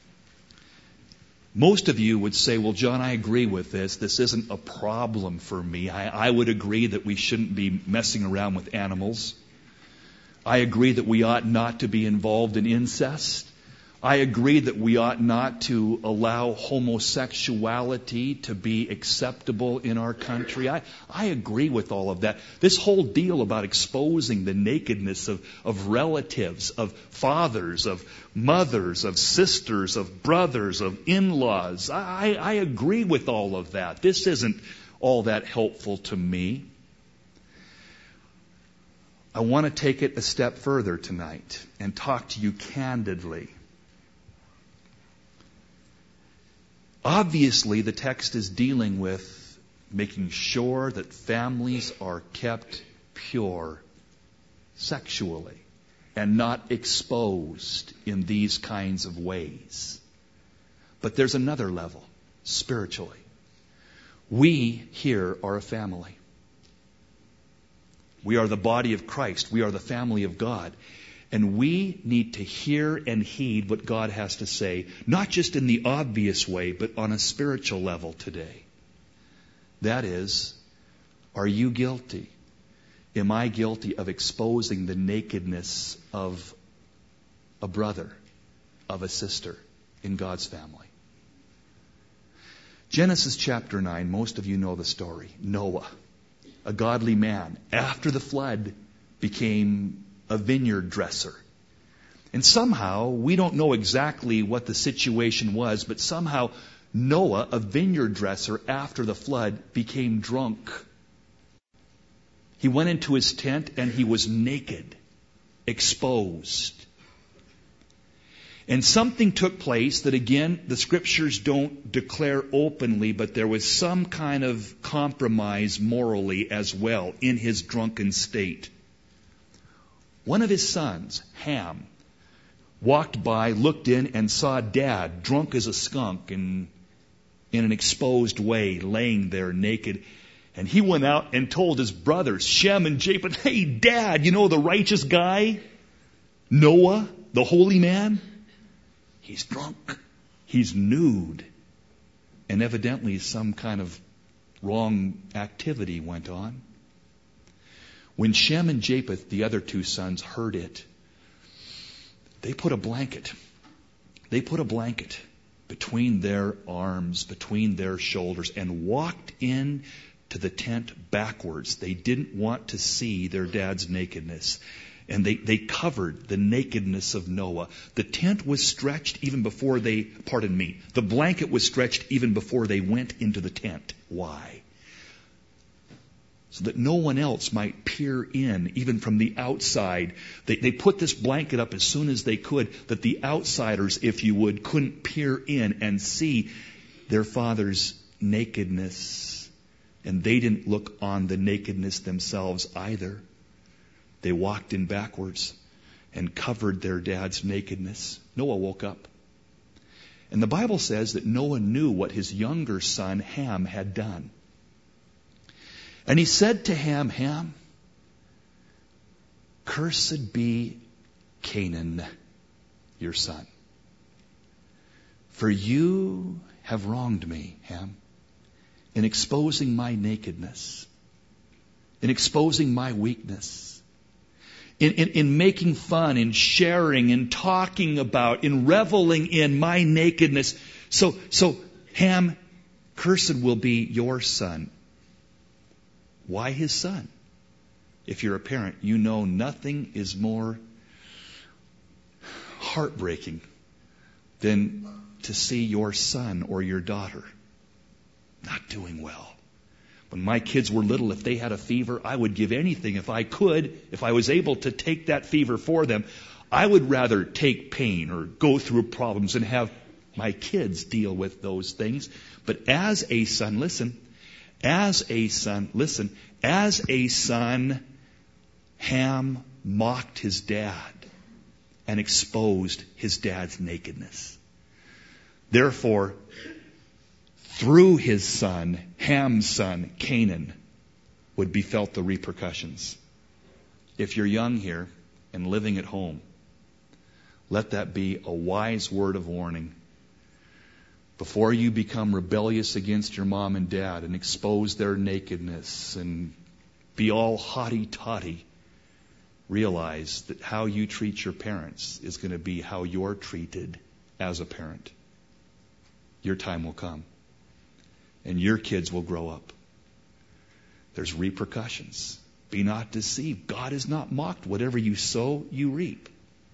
Most of you would say, well, John, I agree with this. This isn't a problem for me. I, I would agree that we shouldn't be messing around with animals. I agree that we ought not to be involved in incest. I agree that we ought not to allow homosexuality to be acceptable in our country. I, I agree with all of that. This whole deal about exposing the nakedness of, of relatives, of fathers, of mothers, of sisters, of brothers, of in-laws, I, I agree with all of that. This isn't all that helpful to me. I want to take it a step further tonight and talk to you candidly. Obviously, the text is dealing with making sure that families are kept pure sexually and not exposed in these kinds of ways. But there's another level, spiritually. We here are a family. We are the body of Christ. We are the family of God. And we need to hear and heed what God has to say, not just in the obvious way, but on a spiritual level today. That is, are you guilty? Am I guilty of exposing the nakedness of a brother, of a sister in God's family? Genesis chapter nine, most of you know the story. Noah, a godly man, after the flood became a vineyard dresser. And somehow, we don't know exactly what the situation was, but somehow Noah, a vineyard dresser after the flood, became drunk. He went into his tent and he was naked, exposed. And something took place that, again, the scriptures don't declare openly, but there was some kind of compromise morally as well in his drunken state. One of his sons, Ham, walked by, looked in, and saw Dad drunk as a skunk and in an exposed way, laying there naked. And he went out and told his brothers, Shem and Japheth, hey, Dad, you know the righteous guy? Noah, the holy man? He's drunk. He's nude. And evidently some kind of wrong activity went on. When Shem and Japheth, the other two sons, heard it, they put a blanket. They put a blanket between their arms, between their shoulders, and walked in to the tent backwards. They didn't want to see their dad's nakedness. And they, they covered the nakedness of Noah. The tent was stretched even before they, pardon me, the blanket was stretched even before they went into the tent. Why? So that no one else might peer in, even from the outside. They, they put this blanket up as soon as they could, that the outsiders, if you would, couldn't peer in and see their father's nakedness. And they didn't look on the nakedness themselves either. They walked in backwards and covered their dad's nakedness. Noah woke up. And the Bible says that Noah knew what his younger son Ham had done. And he said to Ham, Ham, cursed be Canaan, your son. For you have wronged me, Ham, in exposing my nakedness, in exposing my weakness. In, in, in making fun, in sharing, in talking about, in reveling in my nakedness. So, so Ham, cursed will be your son. Why his son? If you're a parent, you know nothing is more heartbreaking than to see your son or your daughter not doing well. When my kids were little, if they had a fever, I would give anything if I could, if I was able to take that fever for them. I would rather take pain or go through problems and have my kids deal with those things. But as a son, listen, as a son, listen, as a son, Ham mocked his dad and exposed his dad's nakedness. Therefore, through his son, Ham's son, Canaan, would be felt the repercussions. If you're young here and living at home, let that be a wise word of warning. Before you become rebellious against your mom and dad and expose their nakedness and be all haughty-taughty, realize that how you treat your parents is going to be how you're treated as a parent. Your time will come. And your kids will grow up. There's repercussions. Be not deceived. God is not mocked. Whatever you sow, you reap.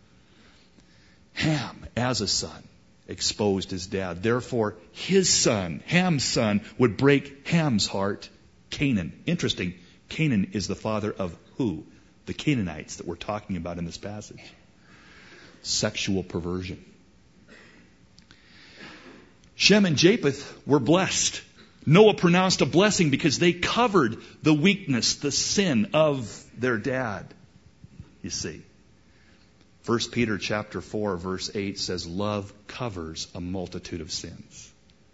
Ham, as a son, exposed his dad. Therefore, his son, Ham's son, would break Ham's heart. Canaan. Interesting. Canaan is the father of who? The Canaanites that we're talking about in this passage. Sexual perversion. Shem and Japheth were blessed. Noah pronounced a blessing because they covered the weakness, the sin of their dad. You see. First Peter chapter four, verse eight says, love covers a multitude of sins.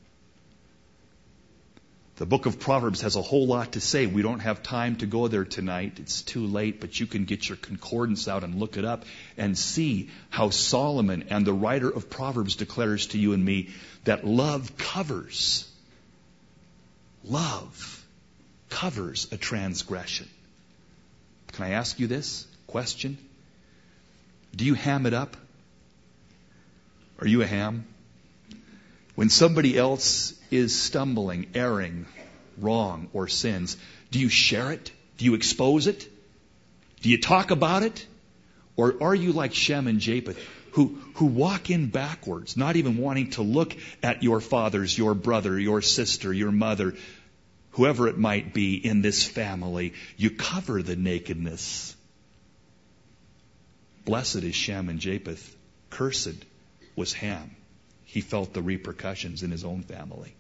The book of Proverbs has a whole lot to say. We don't have time to go there tonight. It's too late, but you can get your concordance out and look it up and see how Solomon and the writer of Proverbs declares to you and me that love covers Love covers a transgression. Can I ask you this question? Do you ham it up? Are you a ham? When somebody else is stumbling, erring, wrong, or sins, do you share it? Do you expose it? Do you talk about it? Or are you like Shem and Japheth, who, who walk in backwards, not even wanting to look at your fathers, your brother, your sister, your mother, whoever it might be in this family? You cover the nakedness. Blessed is Shem and Japheth. Cursed was Ham. He felt the repercussions in his own family.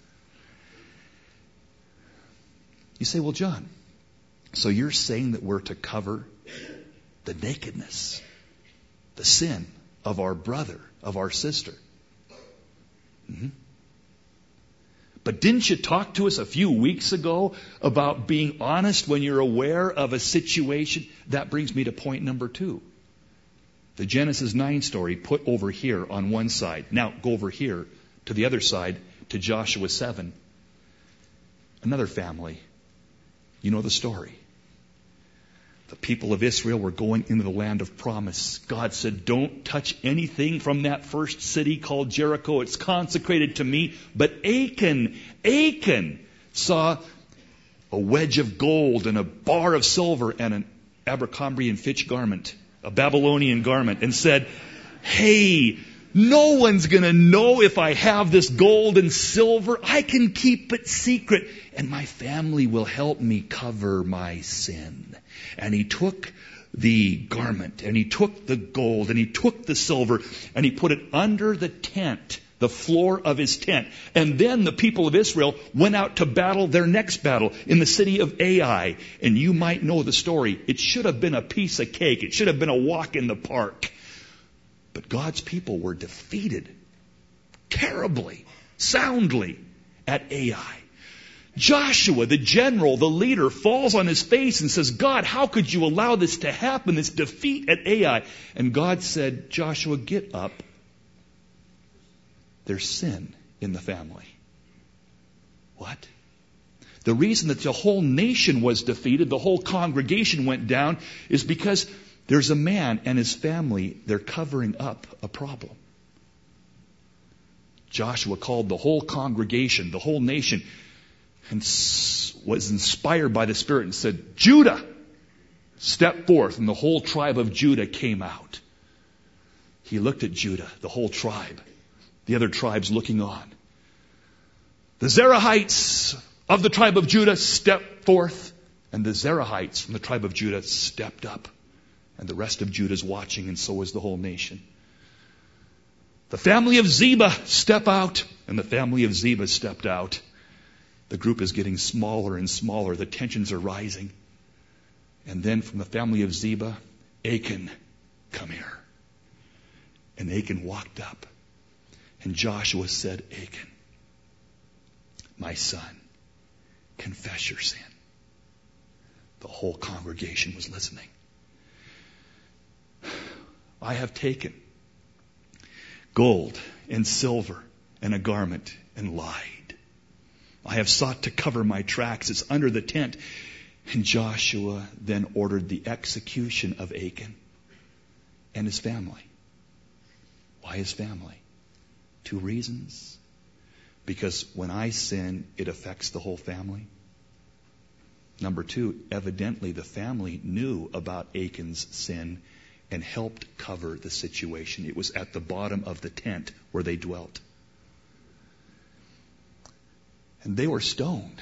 You say, well, John, so you're saying that we're to cover the nakedness, the sin of our brother, of our sister. Mm-hmm. But didn't you talk to us a few weeks ago about being honest when you're aware of a situation? That brings me to point number two. The Genesis nine story put over here on one side. Now go over here to the other side to Joshua seven. Another family. You know the story. The people of Israel were going into the land of promise. God said, don't touch anything from that first city called Jericho. It's consecrated to me. But Achan, Achan saw a wedge of gold and a bar of silver and an Abercrombie and Fitch garment, a Babylonian garment, and said, hey, no one's going to know if I have this gold and silver. I can keep it secret, and my family will help me cover my sin. And he took the garment, and he took the gold, and he took the silver, and he put it under the tent, the floor of his tent. And then the people of Israel went out to battle their next battle in the city of Ai. And you might know the story. It should have been a piece of cake. It should have been a walk in the park. But God's people were defeated terribly, soundly at Ai. Joshua, the general, the leader, falls on his face and says, God, how could you allow this to happen, this defeat at Ai? And God said, Joshua, get up. There's sin in the family. What? The reason that the whole nation was defeated, the whole congregation went down, is because there's a man and his family, they're covering up a problem. Joshua called the whole congregation, the whole nation, and was inspired by the Spirit and said, Judah, step forth. And the whole tribe of Judah came out. He looked at Judah, the whole tribe, the other tribes looking on. The Zerahites of the tribe of Judah stepped forth, and the Zerahites from the tribe of Judah stepped up. And the rest of Judah's watching, and so is the whole nation. The family of Ziba step out, and the family of Ziba stepped out. The group is getting smaller and smaller. The tensions are rising. And then from the family of Ziba, Achan, come here. And Achan walked up. And Joshua said, Achan, my son, confess your sin. The whole congregation was listening. I have taken gold and silver and a garment and lied. I have sought to cover my tracks. It's under the tent. And Joshua then ordered the execution of Achan and his family. Why his family? Two reasons. Because when I sin, it affects the whole family. Number two, evidently the family knew about Achan's sin and helped cover the situation. It was at the bottom of the tent where they dwelt. And they were stoned.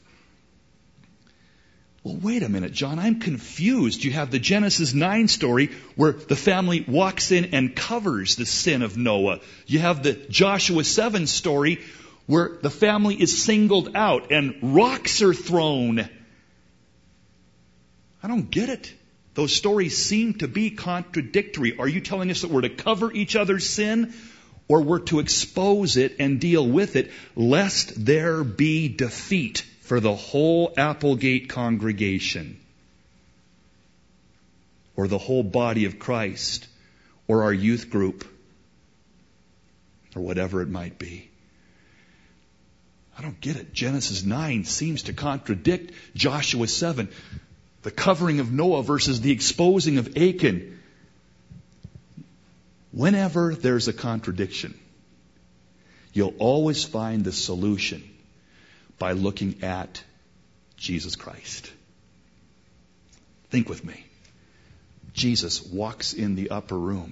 Well, wait a minute, John, I'm confused. You have the Genesis nine story where the family walks in and covers the sin of Noah. You have the Joshua seven story where the family is singled out and rocks are thrown. I don't get it. Those stories seem to be contradictory. Are you telling us that we're to cover each other's sin, or we're to expose it and deal with it, lest there be defeat for the whole Applegate congregation, or the whole body of Christ, or our youth group, or whatever it might be? I don't get it. Genesis nine seems to contradict Joshua seven. The covering of Noah versus the exposing of Achan. Whenever there's a contradiction, you'll always find the solution by looking at Jesus Christ. Think with me. Jesus walks in the upper room.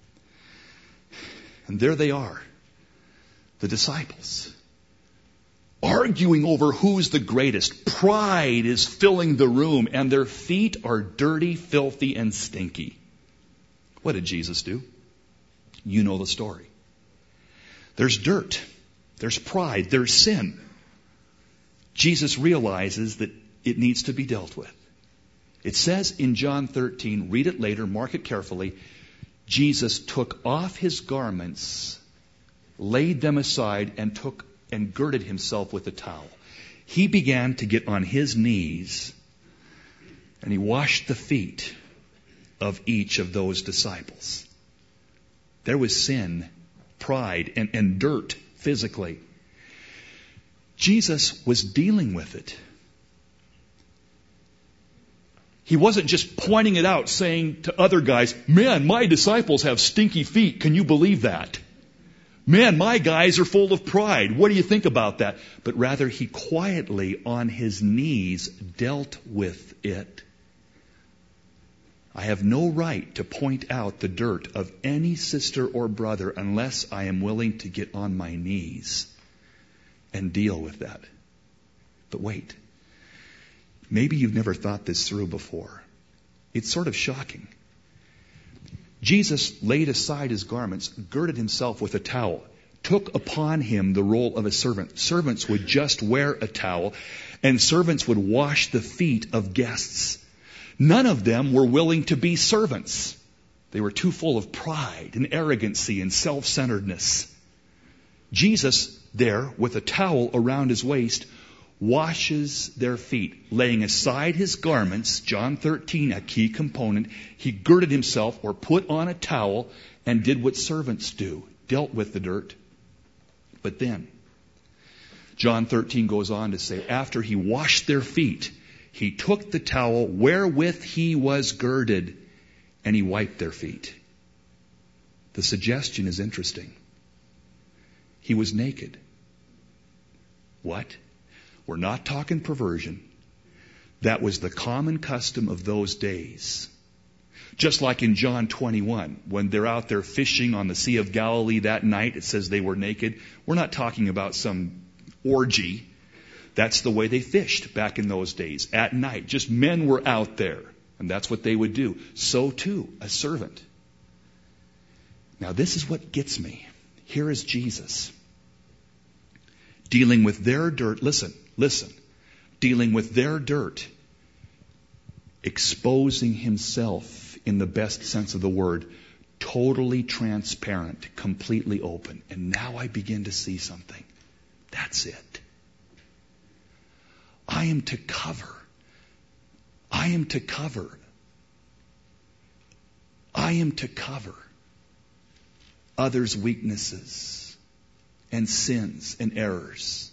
And there they are, the disciples, arguing over who's the greatest. Pride is filling the room, and their feet are dirty, filthy, and stinky. What did Jesus do? You know the story. There's dirt. There's pride. There's sin. Jesus realizes that it needs to be dealt with. It says in John thirteen, read it later, mark it carefully, Jesus took off his garments, laid them aside, and took and girded himself with a towel. He began to get on his knees and he washed the feet of each of those disciples. There was sin, pride, and, and dirt physically. Jesus was dealing with it. He wasn't just pointing it out, saying to other guys, man, my disciples have stinky feet. Can you believe that? Man, my guys are full of pride. What do you think about that? But rather, he quietly on his knees dealt with it. I have no right to point out the dirt of any sister or brother unless I am willing to get on my knees and deal with that. But wait. Maybe you've never thought this through before. It's sort of shocking. Jesus laid aside his garments, girded himself with a towel, took upon him the role of a servant. Servants would just wear a towel, and servants would wash the feet of guests. None of them were willing to be servants. They were too full of pride and arrogancy and self-centeredness. Jesus, there, with a towel around his waist, washes their feet, laying aside his garments, John thirteen, a key component. He girded himself or put on a towel and did what servants do, dealt with the dirt. But then, John thirteen goes on to say, after he washed their feet, he took the towel wherewith he was girded and he wiped their feet. The suggestion is interesting. He was naked. What? We're not talking perversion. That was the common custom of those days. Just like in John twenty-one, when they're out there fishing on the Sea of Galilee that night, it says they were naked. We're not talking about some orgy. That's the way they fished back in those days, at night. Just men were out there, and that's what they would do. So too, a servant. Now this is what gets me. Here is Jesus dealing with their dirt. Listen, listen. Dealing with their dirt. Exposing himself in the best sense of the word. Totally transparent. Completely open. And now I begin to see something. That's it. I am to cover. I am to cover. I am to cover others' weaknesses and sins and errors.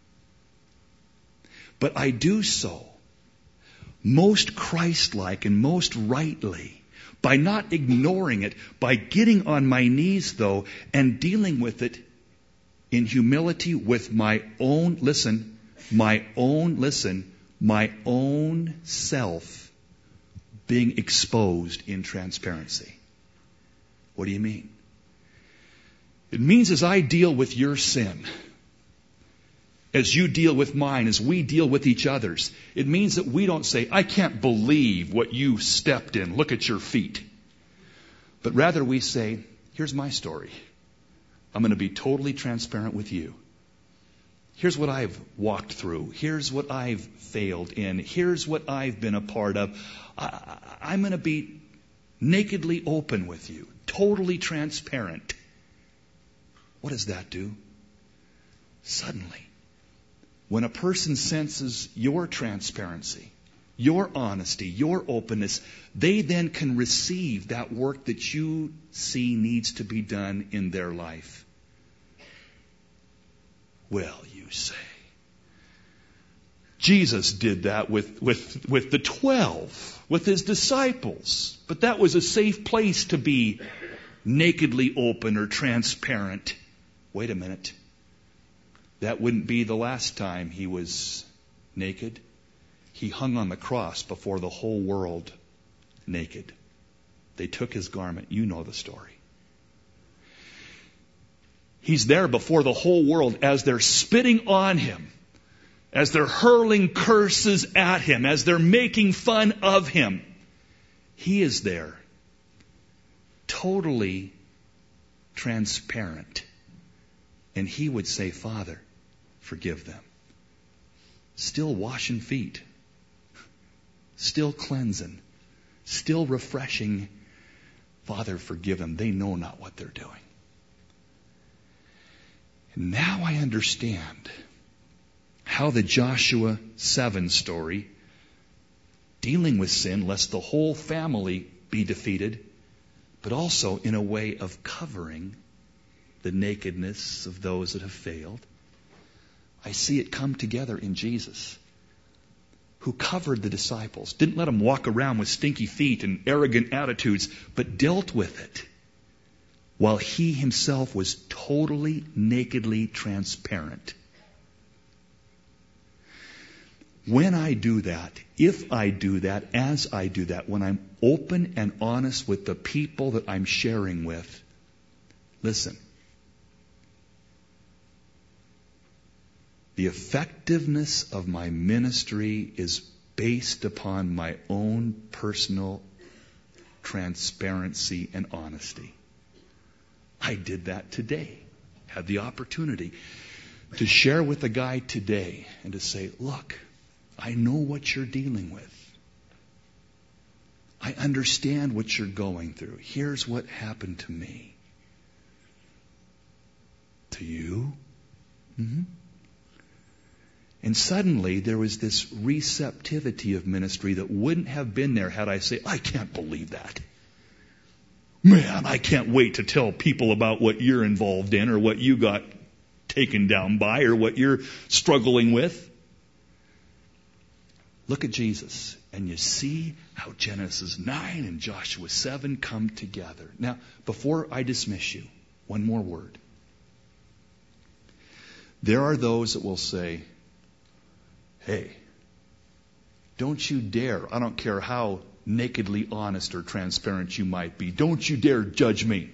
But I do so most Christ-like and most rightly by not ignoring it, by getting on my knees, though, and dealing with it in humility with my own, listen, my own, listen, my own self being exposed in transparency. What do you mean? It means as I deal with your sin, as you deal with mine, as we deal with each other's, it means that we don't say, I can't believe what you stepped in. Look at your feet. But rather we say, here's my story. I'm going to be totally transparent with you. Here's what I've walked through. Here's what I've failed in. Here's what I've been a part of. I, I'm going to be nakedly open with you. Totally transparent. What does that do? Suddenly, when a person senses your transparency, your honesty, your openness, they then can receive that work that you see needs to be done in their life. Well, you say. Jesus did that with, with, with the twelve, with his disciples. But that was a safe place to be nakedly open or transparent. Wait a minute. That wouldn't be the last time he was naked. He hung on the cross before the whole world naked. They took his garment. You know the story. He's there before the whole world as they're spitting on him, as they're hurling curses at him, as they're making fun of him. He is there, totally transparent. And he would say, Father, forgive them. Still washing feet. Still cleansing. Still refreshing. Father, forgive them. They know not what they're doing. And now I understand how the Joshua seven story, dealing with sin lest the whole family be defeated, but also in a way of covering the nakedness of those that have failed. I see it come together in Jesus, who covered the disciples, didn't let them walk around with stinky feet and arrogant attitudes, but dealt with it while he himself was totally, nakedly transparent. When I do that, if I do that, as I do that, when I'm open and honest with the people that I'm sharing with, listen, the effectiveness of my ministry is based upon my own personal transparency and honesty. I did that today. Had the opportunity to share with a guy today and to say, look, I know what you're dealing with. I understand what you're going through. Here's what happened to me. To you? Mm-hmm. And suddenly there was this receptivity of ministry that wouldn't have been there had I said, I can't believe that. Man, I can't wait to tell people about what you're involved in or what you got taken down by or what you're struggling with. Look at Jesus and you see how Genesis nine and Joshua seven come together. Now, before I dismiss you, one more word. There are those that will say, hey, don't you dare, I don't care how nakedly honest or transparent you might be, don't you dare judge me.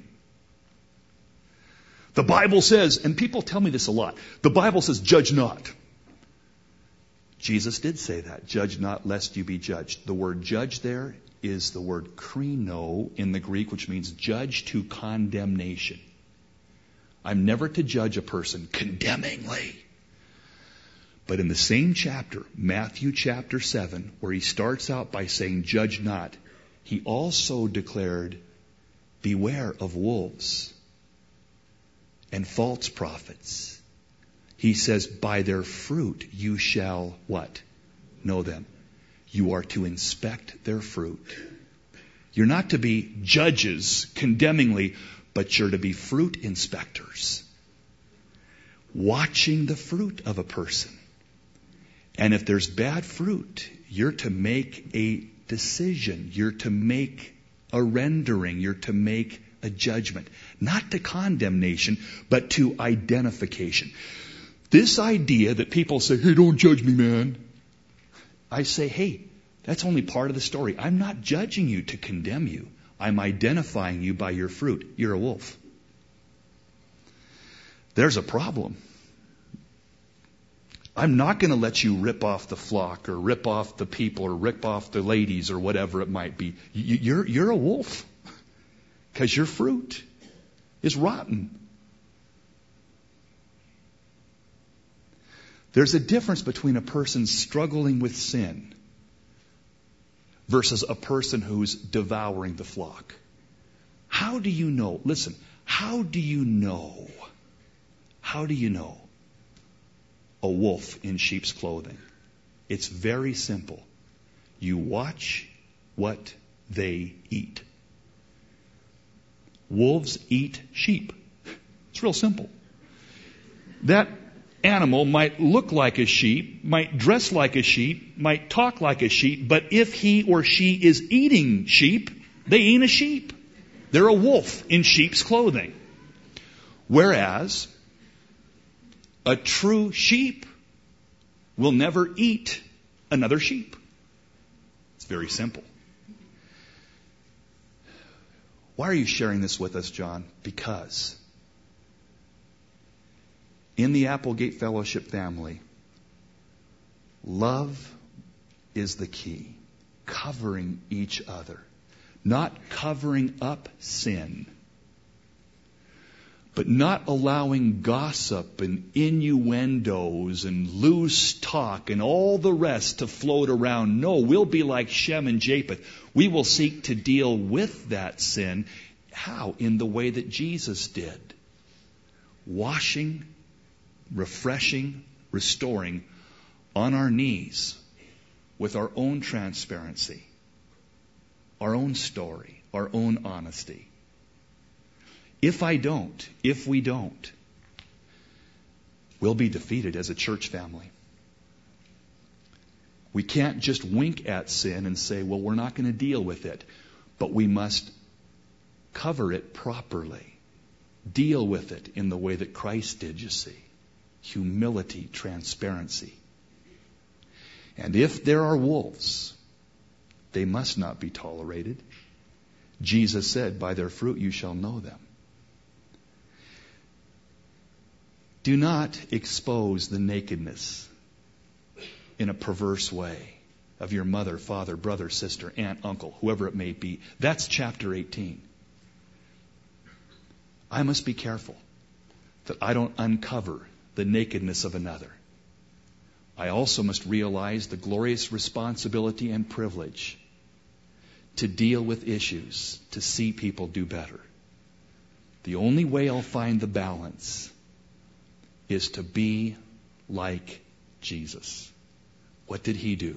The Bible says, and people tell me this a lot, the Bible says, judge not. Jesus did say that, judge not lest you be judged. The word judge there is the word krino in the Greek, which means judge to condemnation. I'm never to judge a person condemningly. But in the same chapter, Matthew chapter seven, where he starts out by saying, judge not, he also declared, beware of wolves and false prophets. He says, by their fruit you shall what? Know them. You are to inspect their fruit. You're not to be judges condemningly, but you're to be fruit inspectors. Watching the fruit of a person. And if there's bad fruit, you're to make a decision. You're to make a rendering. You're to make a judgment. Not to condemnation, but to identification. This idea that people say, hey, don't judge me, man. I say, hey, that's only part of the story. I'm not judging you to condemn you. I'm identifying you by your fruit. You're a wolf. There's a problem. I'm not going to let you rip off the flock or rip off the people or rip off the ladies or whatever it might be. You're, you're a wolf because your fruit is rotten. There's a difference between a person struggling with sin versus a person who's devouring the flock. How do you know? Listen, how do you know? How do you know a wolf in sheep's clothing? It's very simple. You watch what they eat. Wolves eat sheep. It's real simple. That animal might look like a sheep, might dress like a sheep, might talk like a sheep, but if he or she is eating sheep, they ain't a sheep. They're a wolf in sheep's clothing. Whereas a true sheep will never eat another sheep. It's very simple. Why are you sharing this with us, John? Because in the Applegate Fellowship family, love is the key. Covering each other. Not covering up sin. But not allowing gossip and innuendos and loose talk and all the rest to float around. No, we'll be like Shem and Japheth. We will seek to deal with that sin. How? In the way that Jesus did. Washing refreshing, restoring on our knees with our own transparency, our own story, our own honesty. If I don't, if we don't, we'll be defeated as a church family. We can't just wink at sin and say, well, we're not going to deal with it. But we must cover it properly. Deal with it in the way that Christ did, you see. Humility, transparency. And if there are wolves, they must not be tolerated. Jesus said, by their fruit you shall know them. Do not expose the nakedness in a perverse way of your mother, father, brother, sister, aunt, uncle, whoever it may be. That's chapter eighteen. I must be careful that I don't uncover the nakedness of another. I also must realize the glorious responsibility and privilege to deal with issues, to see people do better. The only way I'll find the balance is to be like Jesus. What did he do?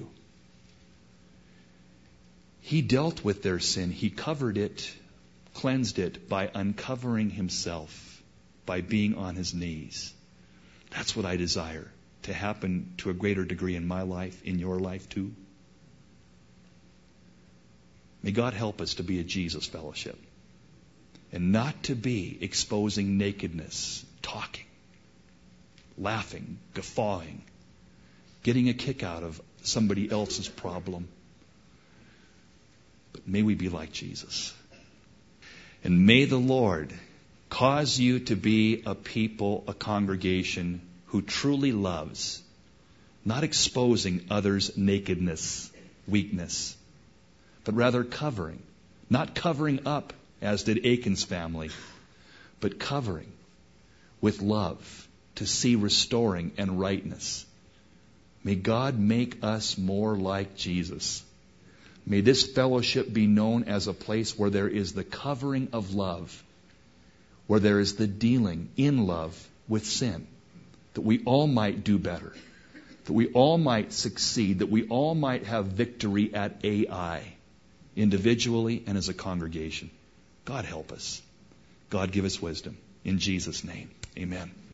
He dealt with their sin. He covered it, cleansed it by uncovering himself, by being on his knees. That's what I desire to happen to a greater degree in my life, in your life too. May God help us to be a Jesus fellowship and not to be exposing nakedness, talking, laughing, guffawing, getting a kick out of somebody else's problem. But may we be like Jesus. And may the Lord cause you to be a people, a congregation who truly loves, not exposing others' nakedness, weakness, but rather covering. Not covering up, as did Achan's family, but covering with love to see restoring and rightness. May God make us more like Jesus. May this fellowship be known as a place where there is the covering of love, where there is the dealing in love with sin, that we all might do better, that we all might succeed, that we all might have victory at A I, individually and as a congregation. God help us. God give us wisdom. In Jesus' name, amen.